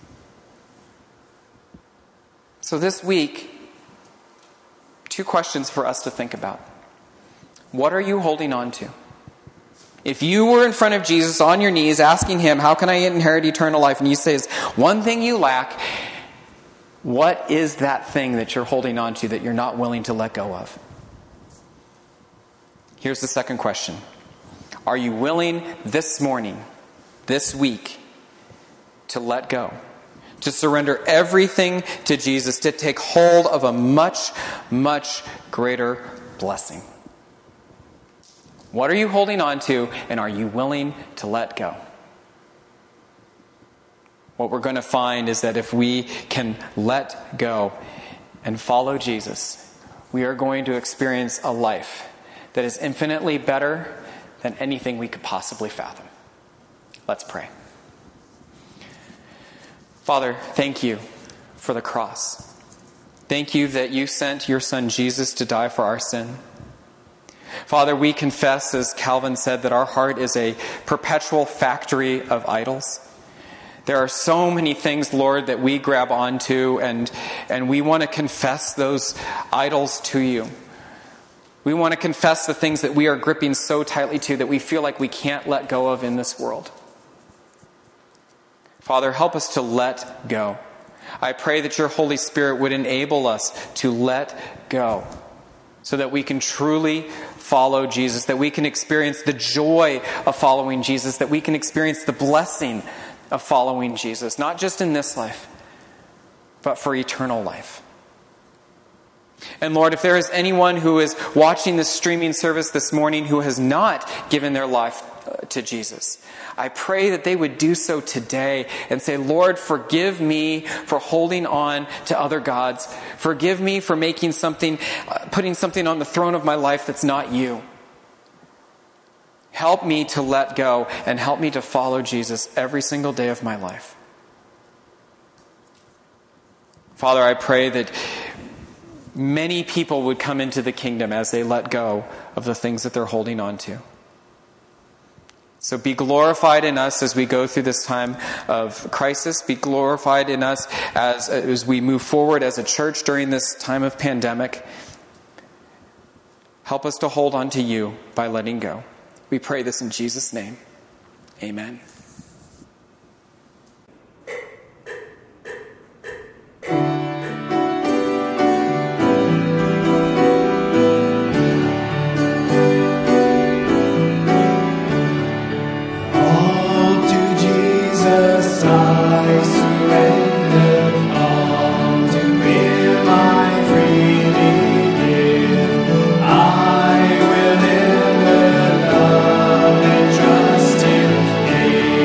So this week, two questions for us to think about. What are you holding on to? If you were in front of Jesus on your knees asking him, how can I inherit eternal life? And he says, one thing you lack, what is that thing that you're holding on to that you're not willing to let go of? Here's the second question. Are you willing this morning, this week, to let go? To surrender everything to Jesus, to take hold of a much, much greater blessing? What are you holding on to, and are you willing to let go? What we're going to find is that if we can let go and follow Jesus, we are going to experience a life that is infinitely better than anything we could possibly fathom. Let's pray. Father, thank you for the cross. Thank you that you sent your son Jesus to die for our sin. Father, we confess, as Calvin said, that our heart is a perpetual factory of idols. There are so many things, Lord, that we grab onto, and, and we want to confess those idols to you. We want to confess the things that we are gripping so tightly to that we feel like we can't let go of in this world. Father, help us to let go. I pray that your Holy Spirit would enable us to let go, so that we can truly follow Jesus, that we can experience the joy of following Jesus, that we can experience the blessing of following Jesus, not just in this life, but for eternal life. And Lord, if there is anyone who is watching this streaming service this morning who has not given their life to Jesus, I pray that they would do so today and say, Lord, forgive me for holding on to other gods. Forgive me for making something, uh, putting something on the throne of my life that's not you. Help me to let go and help me to follow Jesus every single day of my life. Father, I pray that many people would come into the kingdom as they let go of the things that they're holding on to. So be glorified in us as we go through this time of crisis. Be glorified in us as, as we move forward as a church during this time of pandemic. Help us to hold on to you by letting go. We pray this in Jesus' name. Amen. I will live with love and trust in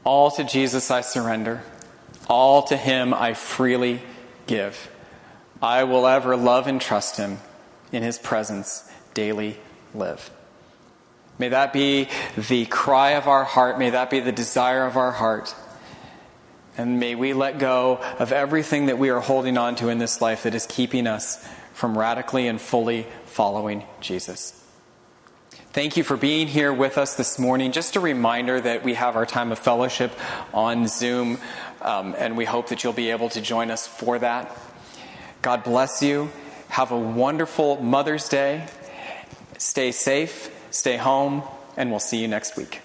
All to Jesus I surrender. All to him I freely give. I will ever love and trust him. In his presence daily live. May that be the cry of our heart. May that be the desire of our heart. And may we let go of everything that we are holding on to in this life that is keeping us from radically and fully following Jesus. Thank you for being here with us this morning. Just a reminder that we have our time of fellowship on Zoom, um, and we hope that you'll be able to join us for that. God bless you. Have a wonderful Mother's Day. Stay safe, stay home, and we'll see you next week.